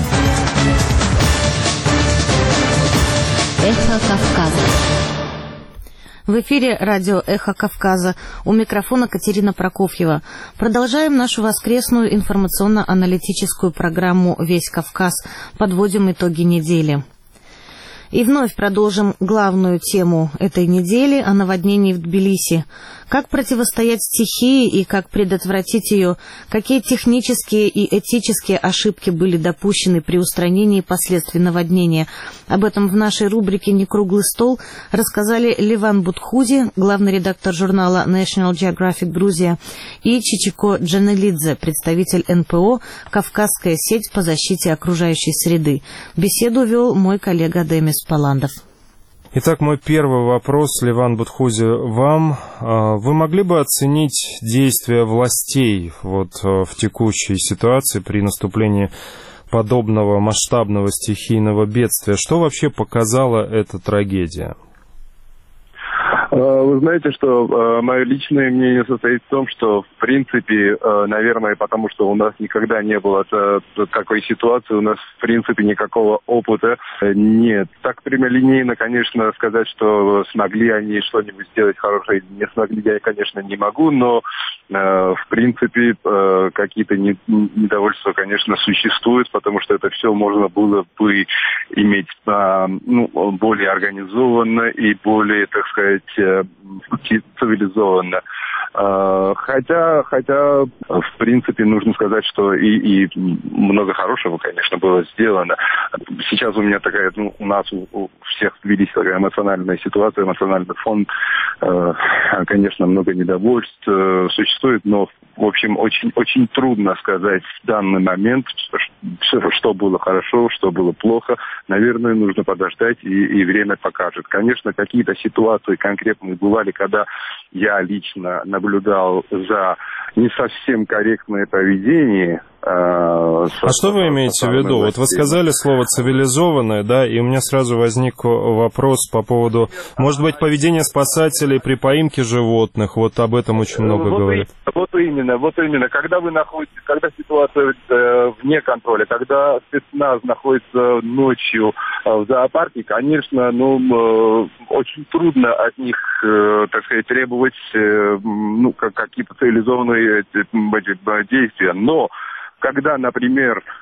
Эхо Кавказа. В эфире радио «Эхо Кавказа». У микрофона Катерина Прокофьева. Продолжаем нашу воскресную информационно-аналитическую программу «Весь Кавказ». Подводим итоги недели. И вновь продолжим главную тему этой недели о наводнении в Тбилиси. Как противостоять стихии и как предотвратить ее? Какие технические и этические ошибки были допущены при устранении последствий наводнения? Об этом в нашей рубрике «Некруглый стол» рассказали Ливан Бутхузи, главный редактор журнала National Geographic Грузия, и Чичико Джанелидзе, представитель эн пэ о «Кавказская сеть по защите окружающей среды». Беседу вел мой коллега Демис Паландов. Итак, мой первый вопрос, Ливан Бутхузи, вам. Вы могли бы оценить действия властей вот в текущей ситуации при наступлении подобного масштабного стихийного бедствия? Что вообще показала эта трагедия? Вы знаете, что мое личное мнение состоит в том, что, в принципе, наверное, потому что у нас никогда не было такой ситуации, у нас, в принципе, никакого опыта нет. Так прямолинейно, конечно, сказать, что смогли они что-нибудь сделать хорошее, не смогли, я, конечно, не могу, но, в принципе, какие-то недовольства, конечно, существуют, потому что это все можно было бы иметь ну, более организованно и более, так сказать, цивилизованно. Хотя, хотя, в принципе, нужно сказать, что и, и много хорошего, конечно, было сделано. Сейчас у меня такая, ну, у нас у, у всех в Тбилиси такая эмоциональная ситуация, эмоциональный фон. Конечно, много недовольств существует, но, в общем, очень, очень трудно сказать в данный момент, что, что было хорошо, что было плохо. Наверное, нужно подождать, и, и время покажет. Конечно, какие-то ситуации конкретные бывали, когда я лично наблюдал за не совсем корректное поведение. А что вы имеете в виду? Вот вы сказали слово «цивилизованное», да, и у меня сразу возник вопрос по поводу, может быть, поведения спасателей при поимке животных, вот об этом очень много вот говорят. И, вот именно, вот именно, когда вы находитесь, когда ситуация э, вне контроля, когда спецназ находится ночью э, в зоопарке, конечно, ну, э, очень трудно от них, э, так сказать, требовать э, ну, как, какие-то цивилизованные э, действия, но когда, например, э,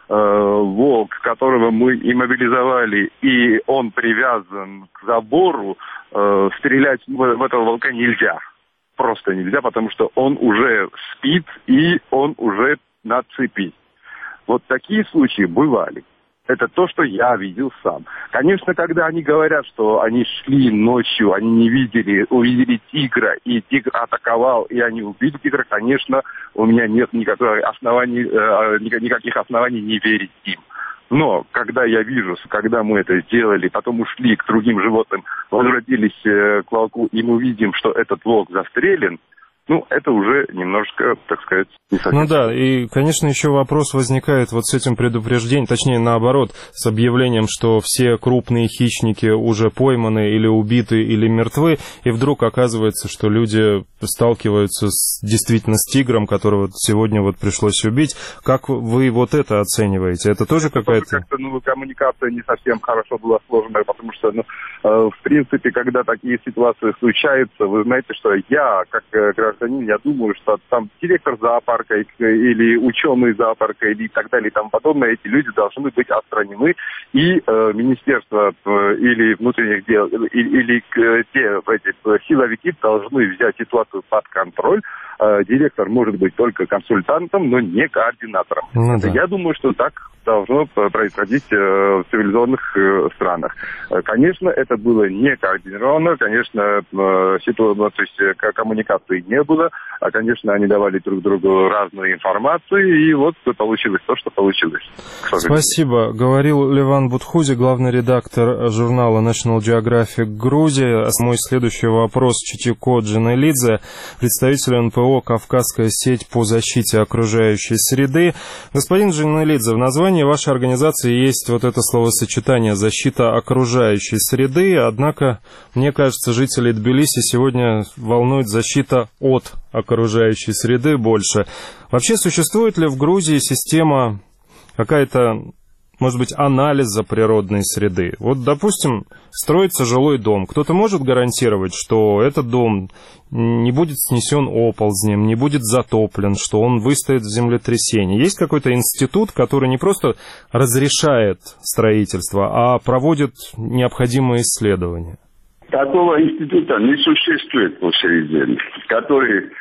волк, которого мы иммобилизовали, и он привязан к забору, э, стрелять в, в этого волка нельзя. Просто нельзя, потому что он уже спит, и он уже на цепи. Вот такие случаи бывали. Это то, что я видел сам. Конечно, когда они говорят, что они шли ночью, они не видели, увидели тигра, и тигр атаковал, и они убили тигра, конечно, у меня нет никаких оснований, э, никаких оснований не верить им. Но когда я вижу, когда мы это сделали, потом ушли к другим животным, возвратились э, к волку, и мы видим, что этот волк застрелен, ну, это уже немножко, так сказать, не совсем. Ну да, и, конечно, еще вопрос возникает вот с этим предупреждением, точнее, наоборот, с объявлением, что все крупные хищники уже пойманы или убиты, или мертвы, и вдруг оказывается, что люди сталкиваются с, действительно с тигром, которого сегодня вот пришлось убить. Как вы вот это оцениваете? Это тоже какая-то... Как-то, ну, коммуникация не совсем хорошо была сложена, потому что, ну, э, в принципе, когда такие ситуации случаются, вы знаете, что я, как гражданин, я думаю, что там директор зоопарка или ученый зоопарка или так далее и тому подобное, эти люди должны быть отстранены, и э, министерство э, или внутренних дел, или, или э, те эти, силовики должны взять ситуацию под контроль. Э, директор может быть только консультантом, но не координатором. Ну, да. Я думаю, что так должно происходить э, в цивилизованных э, странах. Э, конечно, это было не координировано, конечно, э, ситуация, то есть э, коммуникации не было, а, конечно, они давали друг другу разную информацию, и вот получилось то, что получилось. Спасибо. Говорил Леван Будхузи, главный редактор журнала National Geographic Грузия. Мой следующий вопрос Читико Джинелидзе, представитель эн пэ о «Кавказская сеть по защите окружающей среды». Господин Джинелидзе, в названии вашей организации есть вот это словосочетание «защита окружающей среды», однако, мне кажется, жителей Тбилиси сегодня волнует защита от окружающей среды больше. Вообще, существует ли в Грузии система какая-то, может быть, анализа природной среды? Вот, допустим, строится жилой дом. Кто-то может гарантировать, что этот дом не будет снесен оползнем, не будет затоплен, что он выстоит в землетрясении? Есть какой-то институт, который не просто разрешает строительство, а проводит необходимые исследования? Такого института не существует по сей день, который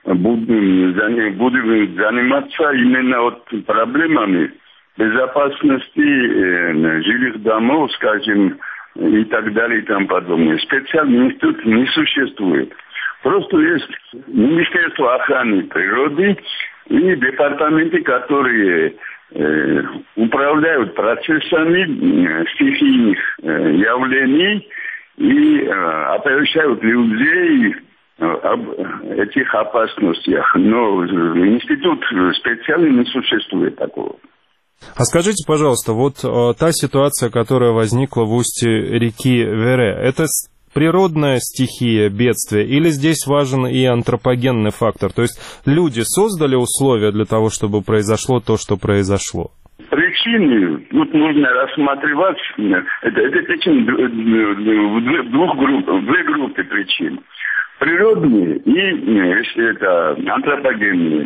будем заниматься именно вот проблемами безопасности э, жилых домов, скажем, и так далее и тому подобное. Специальный институт не существует. Просто есть Министерство охраны природы и департаменты, которые э, управляют процессами э, стихийных э, явлений и э, оповещают людей об этих опасностях. Но институт специально не существует такого. А скажите, пожалуйста, вот э, та ситуация, которая возникла в устье реки Вере, это природная стихия, бедствие, или здесь важен и антропогенный фактор? То есть люди создали условия для того, чтобы произошло то, что произошло? Причины тут нужно рассматривать, это, это причины двух групп, две группы причин. Природные и, если это антропогенные.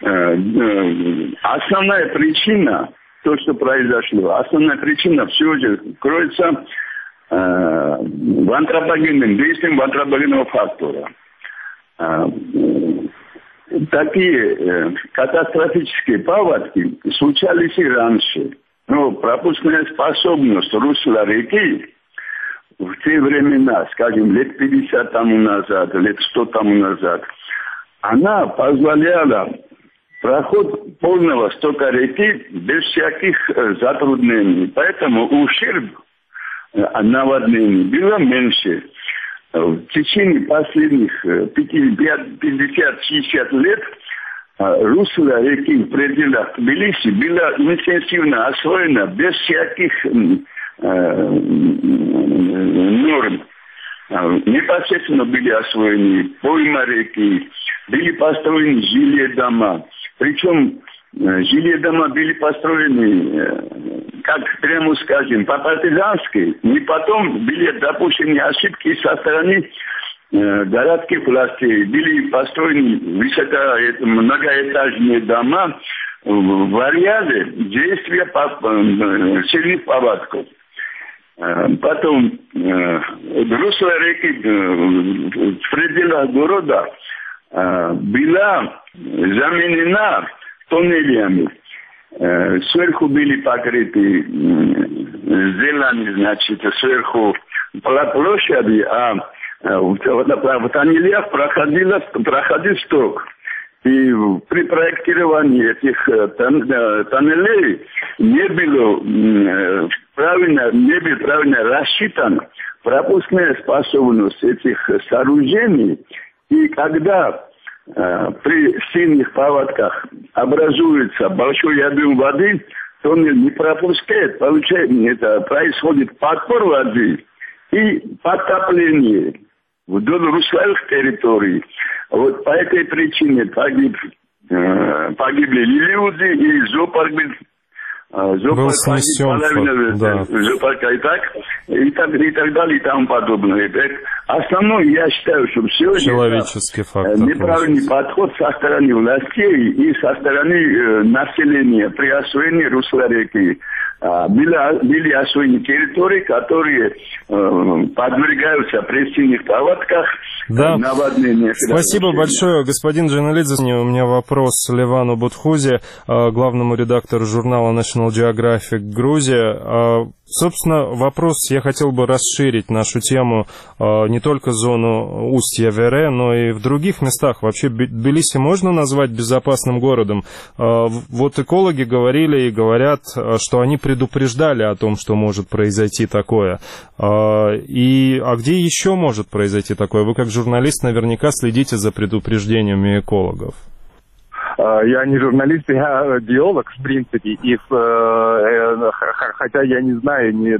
Основная причина, то, что произошло, основная причина все же кроется в антропогенном действии, в антропогенного фактора. Такие катастрофические паводки случались и раньше. Но пропускная способность русла реки в те времена, скажем, лет пятьдесят тому назад, лет сто тому назад, она позволяла проход полного стока реки без всяких затруднений. Поэтому ущерб наводнений было меньше. В течение последних пятьдесят-шестьдесят лет русло реки в пределах Тбилиси было интенсивно освоено без всяких норм. Непосредственно были освоены пойма реки, были построены жилые дома. Причем жилые дома были построены, как прямо скажем, по-партизански, и потом были допущены ошибки со стороны э, городских властей. Были построены высоко, многоэтажные дома в ареале действия э, сильных паводков. Э, потом э, русло реки э, в пределах города э, была заменена тоннелями. Сверху были покрыты зеленые, значит, сверху площади, а в тоннелях проходил, проходил сток. И при проектировании этих тоннелей не было правильно, не был правильно рассчитан пропускная способность этих сооружений. И когда при сильных паводках образуется большой объем воды, тоннель не пропускает, получается, это происходит подпор воды и подтопление вдоль русловых территорий. Вот по этой причине погиб, э, погибли люди, и зоопарк был был снесен, да. И так, и, так, и так далее, и тому подобное. Основное, я считаю, что все человеческий фактор, неправильный подход со стороны властей и со стороны э, населения при освоении русла реки. А, были, были освоены территории, которые э, подвергаются при сильных паводках, да. наводнениям. Спасибо большое, господин Джаналидзе. У меня вопрос Левану Будхузе, главному редактору журнала National Geographic Грузия. Собственно, вопрос, я хотел бы расширить нашу тему не только зону устья Вере, но и в других местах. Вообще Тбилиси можно назвать безопасным городом? Вот экологи говорили и говорят, что они предупреждали о том, что может произойти такое. И, а где еще может произойти такое? Вы как журналист наверняка следите за предупреждениями экологов. Я не журналист, я биолог, в принципе, и э, хотя я не знаю, не,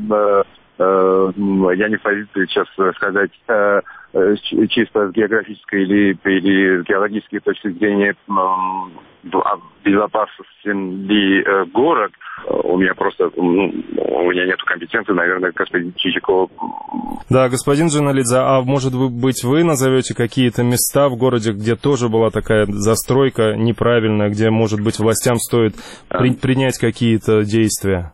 э, я не в позиции сейчас сказать э, чисто с географической или, или с геологической точки зрения э, безопасен ли э, город. У меня просто, ну, у меня нету компетенции, наверное, господин Чичиков. Да, господин Джаналидзе, а может быть вы назовете какие-то места в городе, где тоже была такая застройка неправильная, где, может быть, властям стоит при, принять какие-то действия?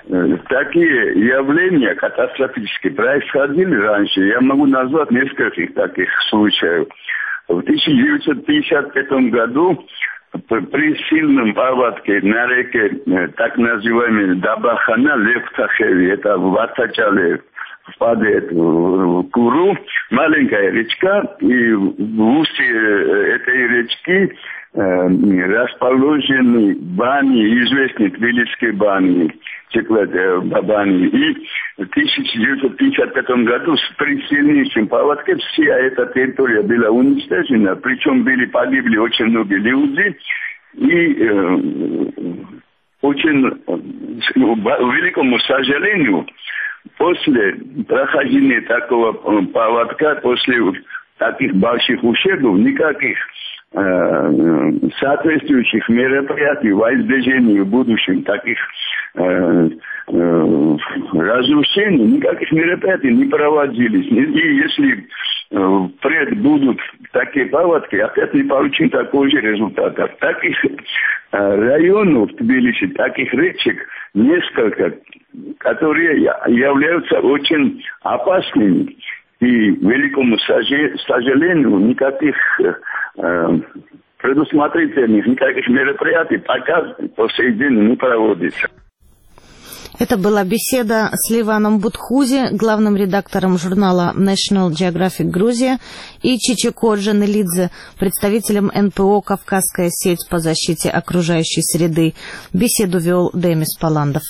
Такие явления катастрофические происходили раньше. Я могу назвать нескольких таких случаев. В тысяча девятьсот пятьдесят пятом году при сильном паводке на реке так называемой Дабахана, Левтахеви, это в Артачале впадает в Куру, маленькая речка, и в устье этой речки э, расположены бани, известные тбилисские бани, бани. И в тысяча девятьсот пятьдесят пятом году при сильнейшем паводке вся эта территория была уничтожена, причем были погибли очень много людей, и э, очень, к великому сожалению, после прохождения такого поводка, после таких больших ущербов, никаких э, соответствующих мероприятий во избежание в будущем таких э, э, разрушений, никаких мероприятий не проводились. И если э, впредь будут такие поводки, опять не получим такого же результата. Таких э, районов в Тбилиси, таких речек несколько, которые являются очень опасными. И, к великому сожалению, никаких э, предусмотрительных, никаких мероприятий пока по сей день не проводится. Это была беседа с Ливаном Будхузи, главным редактором журнала National Geographic Грузия, и Чичико Джанелидзе, представителем эн пэ о «Кавказская сеть по защите окружающей среды». Беседу вел Демис Паландов.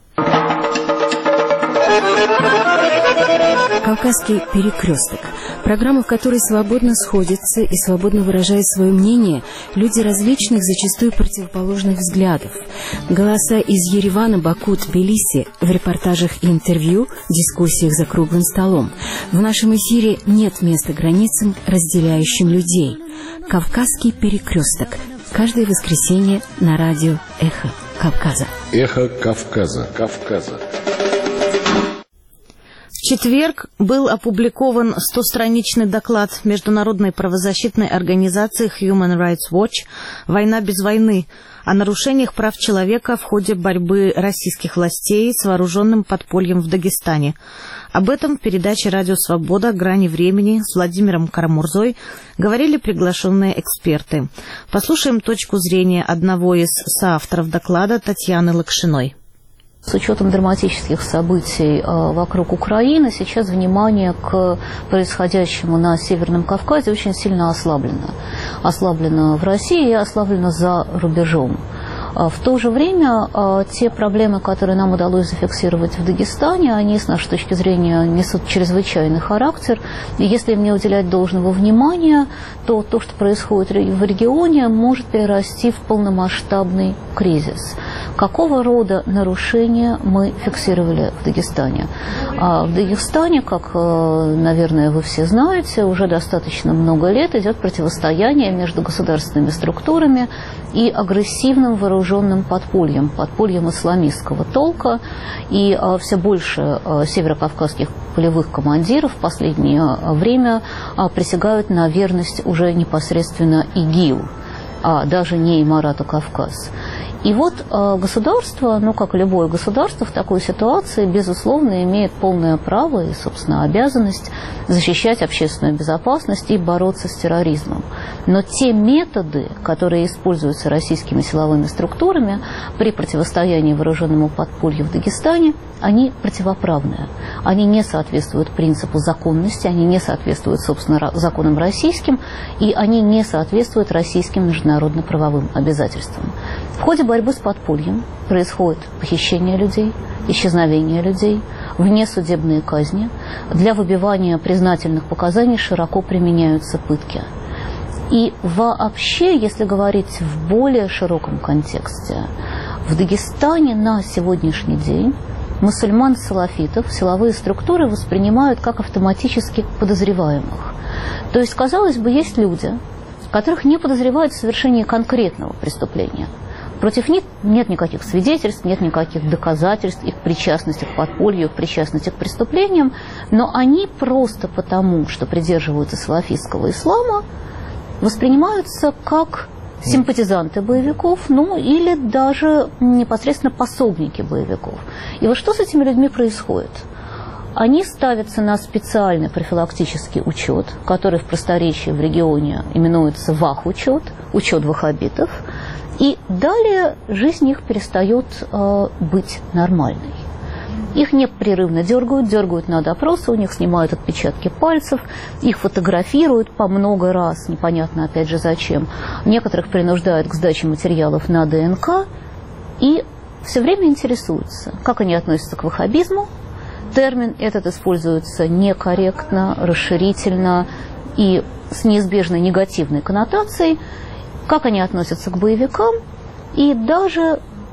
«Кавказский перекресток» – программа, в которой свободно сходятся и свободно выражают свое мнение люди различных, зачастую противоположных взглядов. Голоса из Еревана, Баку, Тбилиси в репортажах и интервью, дискуссиях за круглым столом. В нашем эфире нет места границам, разделяющим людей. «Кавказский перекресток» – каждое воскресенье на радио «Эхо Кавказа». «Эхо Кавказа». Кавказа. В четверг был опубликован стостраничный доклад международной правозащитной организации Human Rights Watch «Война без войны» о нарушениях прав человека в ходе борьбы российских властей с вооруженным подпольем в Дагестане. Об этом в передаче «Радио Свобода. Грани времени» с Владимиром Карамурзой говорили приглашенные эксперты. Послушаем точку зрения одного из соавторов доклада Татьяны Лакшиной. С учетом драматических событий вокруг Украины, сейчас внимание к происходящему на Северном Кавказе очень сильно ослаблено. Ослаблено в России и ослаблено за рубежом. В то же время те проблемы, которые нам удалось зафиксировать в Дагестане, они, с нашей точки зрения, несут чрезвычайный характер. И если им не уделять должного внимания, то то, что происходит в регионе, может перерасти в полномасштабный кризис. Какого рода нарушения мы фиксировали в Дагестане? В Дагестане, как, наверное, вы все знаете, уже достаточно много лет идет противостояние между государственными структурами и агрессивным вооруженным подпольем, подпольем исламистского толка. И все больше северокавказских полевых командиров в последнее время присягают на верность уже непосредственно ИГИЛ, а даже не Имарату Кавказ. И вот э, государство, ну как любое государство в такой ситуации, безусловно, имеет полное право и, собственно, обязанность защищать общественную безопасность и бороться с терроризмом. Но те методы, которые используются российскими силовыми структурами при противостоянии вооруженному подполью в Дагестане, они противоправные. Они не соответствуют принципу законности, они не соответствуют, собственно, законам российским, и они не соответствуют российским международно-правовым обязательствам. В ходе борьбы с подпольем происходит похищение людей, исчезновение людей, внесудебные казни. Для выбивания признательных показаний широко применяются пытки. И вообще, если говорить в более широком контексте, в Дагестане на сегодняшний день мусульман-салафитов силовые структуры воспринимают как автоматически подозреваемых. То есть, казалось бы, есть люди, которых не подозревают в совершении конкретного преступления. Против них нет никаких свидетельств, нет никаких доказательств их причастности к подполью, их причастности к преступлениям, но они просто потому, что придерживаются салафистского ислама, воспринимаются как симпатизанты боевиков, ну или даже непосредственно пособники боевиков. И вот что с этими людьми происходит? Они ставятся на специальный профилактический учет, который в просторечии в регионе именуется ВАХ-учет, учет ваххабитов, и далее жизнь их перестает э, быть нормальной. Их непрерывно дергают, дергают на допросы, у них снимают отпечатки пальцев, их фотографируют по много раз, непонятно опять же зачем. Некоторых принуждают к сдаче материалов на ДНК и все время интересуются, как они относятся к ваххабизму. Термин этот используется некорректно, расширительно и с неизбежной негативной коннотацией, как они относятся к боевикам, и даже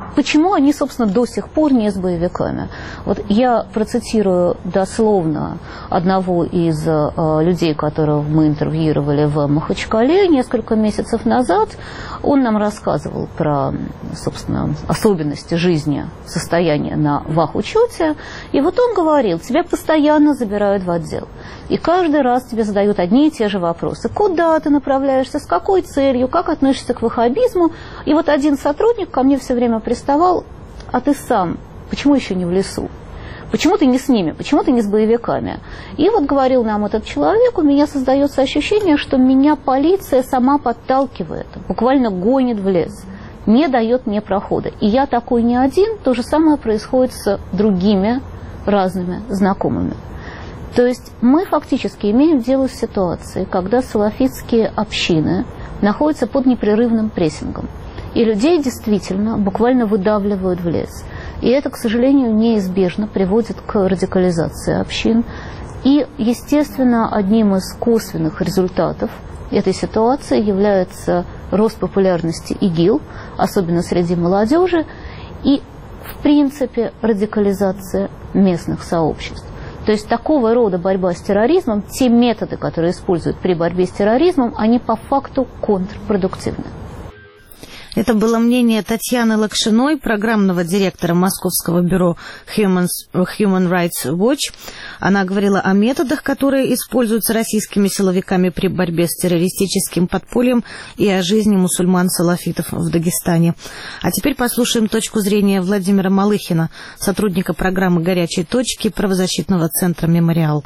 почему они, собственно, до сих пор не с боевиками? Вот я процитирую дословно одного из э, людей, которого мы интервьюировали в Махачкале несколько месяцев назад. Он нам рассказывал про, собственно, особенности жизни, состояния на вахучете. И вот он говорил, тебя постоянно забирают в отдел. И каждый раз тебе задают одни и те же вопросы. Куда ты направляешься, с какой целью, как относишься к ваххабизму. И вот один сотрудник ко мне все время приставал, а ты сам, почему еще не в лесу? Почему ты не с ними? Почему ты не с боевиками? И вот говорил нам этот человек, у меня создается ощущение, что меня полиция сама подталкивает, буквально гонит в лес, не дает мне прохода. И я такой не один, то же самое происходит с другими разными знакомыми. То есть мы фактически имеем дело с ситуацией, когда салафитские общины находятся под непрерывным прессингом. И людей действительно буквально выдавливают в лес. И это, к сожалению, неизбежно приводит к радикализации общин. И, естественно, одним из косвенных результатов этой ситуации является рост популярности ИГИЛ, особенно среди молодежи, и, в принципе, радикализация местных сообществ. То есть такого рода борьба с терроризмом, те методы, которые используют при борьбе с терроризмом, они по факту контрпродуктивны. Это было мнение Татьяны Лакшиной, программного директора Московского бюро Human, Human Rights Watch. Она говорила о методах, которые используются российскими силовиками при борьбе с террористическим подпольем, и о жизни мусульман-салафитов в Дагестане. А теперь послушаем точку зрения Владимира Малыхина, сотрудника программы «Горячие точки» правозащитного центра «Мемориал».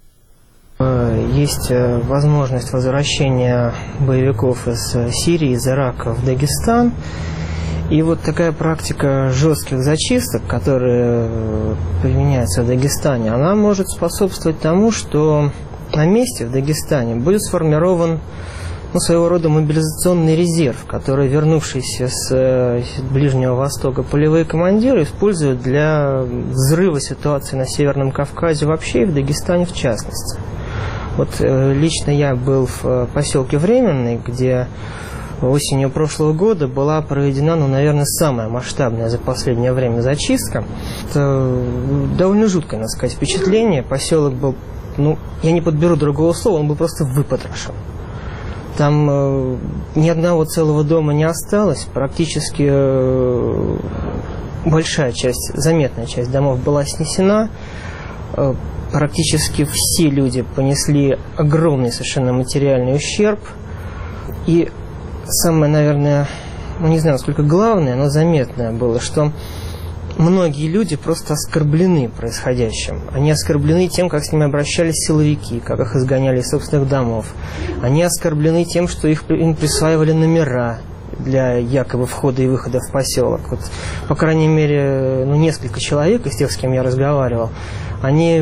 Есть возможность возвращения боевиков из Сирии, из Ирака в Дагестан. И вот такая практика жестких зачисток, которые применяются в Дагестане, она может способствовать тому, что на месте в Дагестане будет сформирован, ну, своего рода мобилизационный резерв, который вернувшиеся с Ближнего Востока полевые командиры используют для взрыва ситуации на Северном Кавказе вообще и в Дагестане в частности. Вот э, лично я был в э, поселке Временный, где осенью прошлого года была проведена, ну, наверное, самая масштабная за последнее время зачистка. Это довольно жуткое, надо сказать, впечатление. Поселок был, ну, я не подберу другого слова, он был просто выпотрошен. Там э, ни одного целого дома не осталось, практически э, большая часть, заметная часть домов была снесена. Э, Практически все люди понесли огромный совершенно материальный ущерб. И самое, наверное, ну не знаю, насколько главное, но заметное было, что многие люди просто оскорблены происходящим. Они оскорблены тем, как с ними обращались силовики, как их изгоняли из собственных домов. Они оскорблены тем, что их, им присваивали номера для якобы входа и выхода в поселок. Вот, по крайней мере, ну, несколько человек из тех, с кем я разговаривал, они,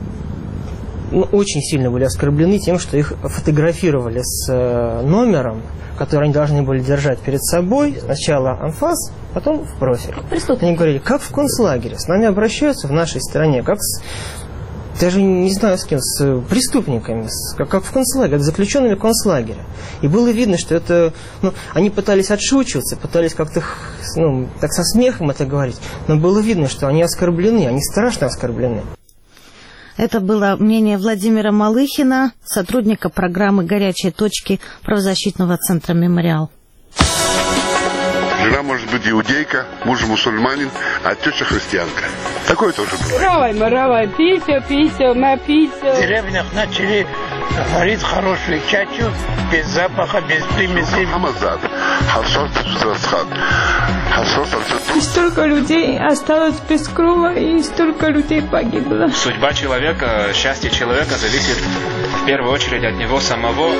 ну, очень сильно были оскорблены тем, что их фотографировали с э, номером, который они должны были держать перед собой. Сначала анфас, потом в профиль. Они говорили, как в концлагере. С нами обращаются в нашей стране, как с... Даже не знаю с кем, с преступниками, с, как, как в концлагере, с заключенными концлагеря. И было видно, что это, ну, они пытались отшучиваться, пытались как-то, ну, так со смехом это говорить, но было видно, что они оскорблены, они страшно оскорблены. Это было мнение Владимира Малыхина, сотрудника программы «Горячие точки» правозащитного центра «Мемориал». Жена может быть иудейка, муж мусульманин, а теща христианка. Такое тоже бывает. Равай, маравай, пися, пися, ма пися. В деревнях начали варить хорошую чачу, без запаха, без примесей. Хамазад, хасот, засхат. И столько людей осталось без крова, и столько людей погибло. Судьба человека, счастье человека зависит в первую очередь от него самого.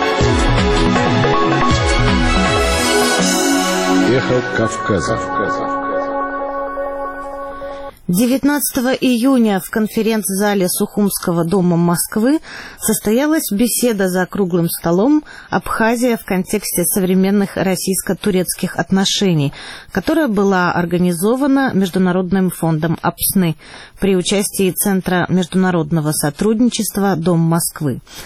Эхо Кавказа. девятнадцатого июня в конференц-зале Сухумского дома Москвы состоялась беседа за круглым столом «Абхазия в контексте современных российско-турецких отношений», которая была организована Международным фондом АПСНы при участии Центра международного сотрудничества «Дом Москвы». В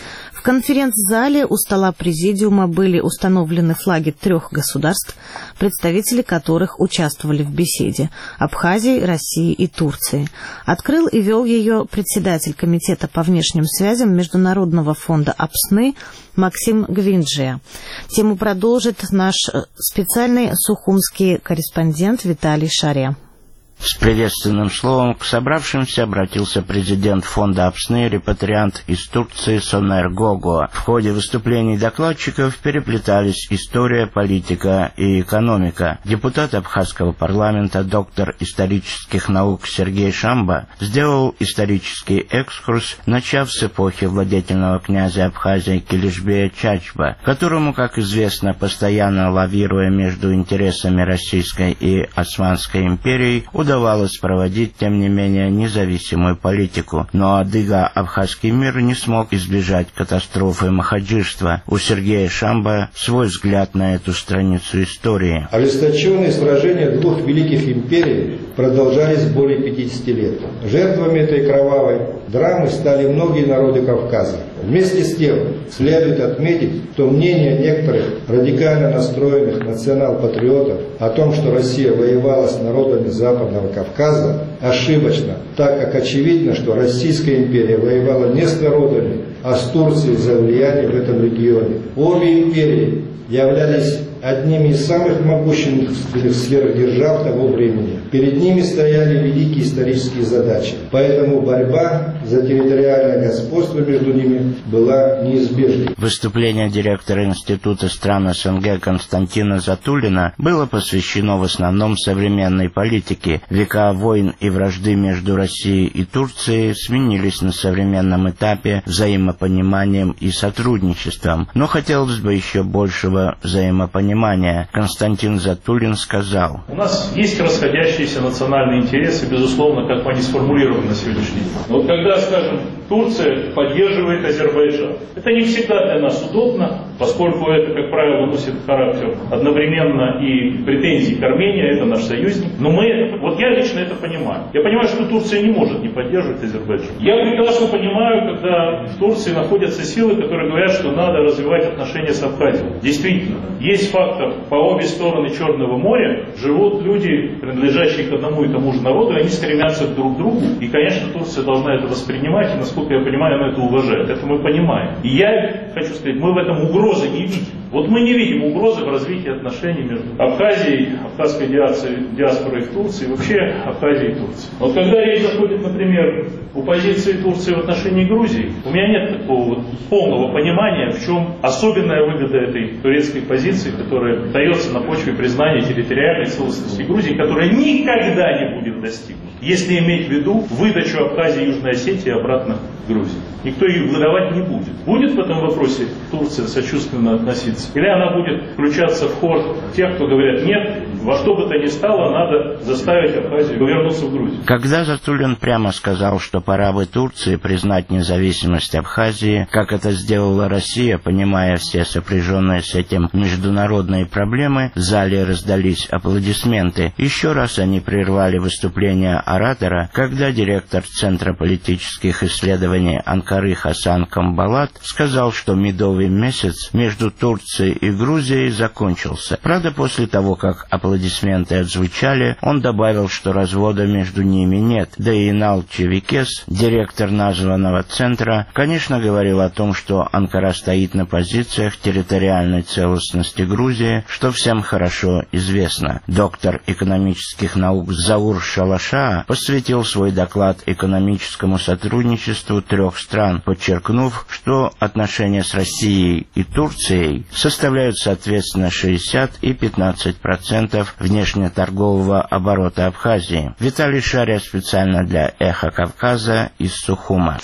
В конференц-зале у стола президиума были установлены флаги трех государств, представители которых участвовали в беседе – Абхазии, России и Турции. Открыл и вел ее председатель Комитета по внешним связям Международного фонда АПСНы Максим Гвинджия. Тему продолжит наш специальный сухумский корреспондент Виталий Шаря. С приветственным словом к собравшимся обратился президент фонда АПСНы, репатриант из Турции Сонер Гого. В ходе выступлений докладчиков переплетались история, политика и экономика. Депутат абхазского парламента, доктор исторических наук Сергей Шамба сделал исторический экскурс, начав с эпохи владетельного князя Абхазии Килишбея Чачба, которому, как известно, постоянно лавируя между интересами Российской и Османской империи, удалось удавалось проводить, тем не менее, независимую политику. Но адыго-абхазский мир не смог избежать катастрофы махаджирства. У Сергея Шамба свой взгляд на эту страницу истории. Ожесточенные сражения двух великих империй продолжались более пятидесяти лет. Жертвами этой кровавой драмы стали многие народы Кавказа. Вместе с тем, следует отметить, что мнение некоторых радикально настроенных национал-патриотов о том, что Россия воевала с народами Западного Кавказа, ошибочно, так как очевидно, что Российская империя воевала не с народами, а с Турцией за влияние в этом регионе. Обе империи являлись одними из самых могущественных сверхдержав того времени. Перед ними стояли великие исторические задачи. Поэтому борьба за территориальное господство между ними была неизбежной. Выступление директора Института стран СНГ Константина Затулина было посвящено в основном современной политике. Века войн и вражды между Россией и Турцией сменились на современном этапе взаимопониманием и сотрудничеством. Но хотелось бы еще большего взаимопонимания. Константин Затулин сказал: у нас есть расходящиеся национальные интересы, безусловно, как они сформулированы на сегодняшний день. Но вот когда, скажем, Турция поддерживает Азербайджан, это не всегда для нас удобно, поскольку это, как правило, носит характер одновременно и претензий к Армении, это наш союзник. Но мы это, вот я лично это понимаю. Я понимаю, что Турция не может не поддерживать Азербайджан. Я прекрасно понимаю, когда в Турции находятся силы, которые говорят, что надо развивать отношения с Абхазией. Действительно, есть фактор, по обе стороны Черного моря живут люди, принадлежащие к одному и тому же народу, и они стремятся друг к другу. И, конечно, Турция должна это воспринимать, и, насколько я понимаю, она это уважает. Это мы понимаем. И я хочу сказать, мы в этом угрозы не видим. Вот мы не видим угрозы в развитии отношений между Абхазией, абхазской диаспорой в Турции, и вообще Абхазией и Турцией. Вот когда речь заходит, например, о позиции Турции в отношении Грузии, у меня нет такого вот полного понимания, в чем особенная выгода этой турецкой позиции, которая дается на почве признания территориальной целостности Грузии, которая никогда не будет достигнута, если иметь в виду выдачу Абхазии и Южной Осетии обратно в Грузию. Никто ее выдавать не будет. Будет в этом вопросе Турция сочувственно относиться? Или она будет включаться в хор тех, кто говорят, нет, во что бы то ни стало, надо заставить Абхазию вернуться в Грузию? Когда Затулин прямо сказал, что пора бы Турции признать независимость Абхазии, как это сделала Россия, понимая все сопряженные с этим международные проблемы, в зале раздались аплодисменты. Еще раз они прервали выступление оратора, когда директор Центра политических исследований Анкары Хасан Камбалат сказал, что медовый месяц между Турцией и Грузией закончился. Правда, после того, как аплодисменты отзвучали, он добавил, что развода между ними нет. Да и Инал Чевикес, директор названного центра, конечно, говорил о том, что Анкара стоит на позициях территориальной целостности Грузии, что всем хорошо известно. Доктор экономических наук Заур Шалаша посвятил свой доклад экономическому сотрудничеству трех стран, подчеркнув, что отношения с Россией и Турцией составляют соответственно шестьдесят и пятнадцать процентов внешнеторгового оборота Абхазии. Виталий Шаря специально для «Эхо Кавказа» из Сухума.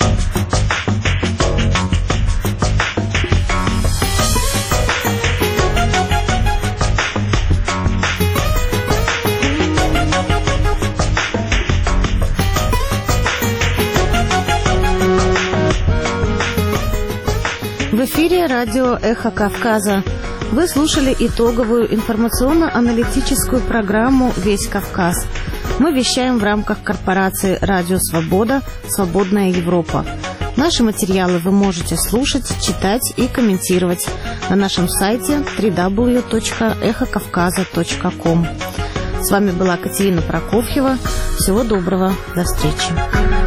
В эфире радио «Эхо Кавказа». Вы слушали итоговую информационно-аналитическую программу «Весь Кавказ». Мы вещаем в рамках корпорации «Радио Свобода. Свободная Европа». Наши материалы вы можете слушать, читать и комментировать на нашем сайте дабл ю дабл ю дабл ю точка эхо кавказа точка ком. С вами была Катерина Прокофьева. Всего доброго. До встречи.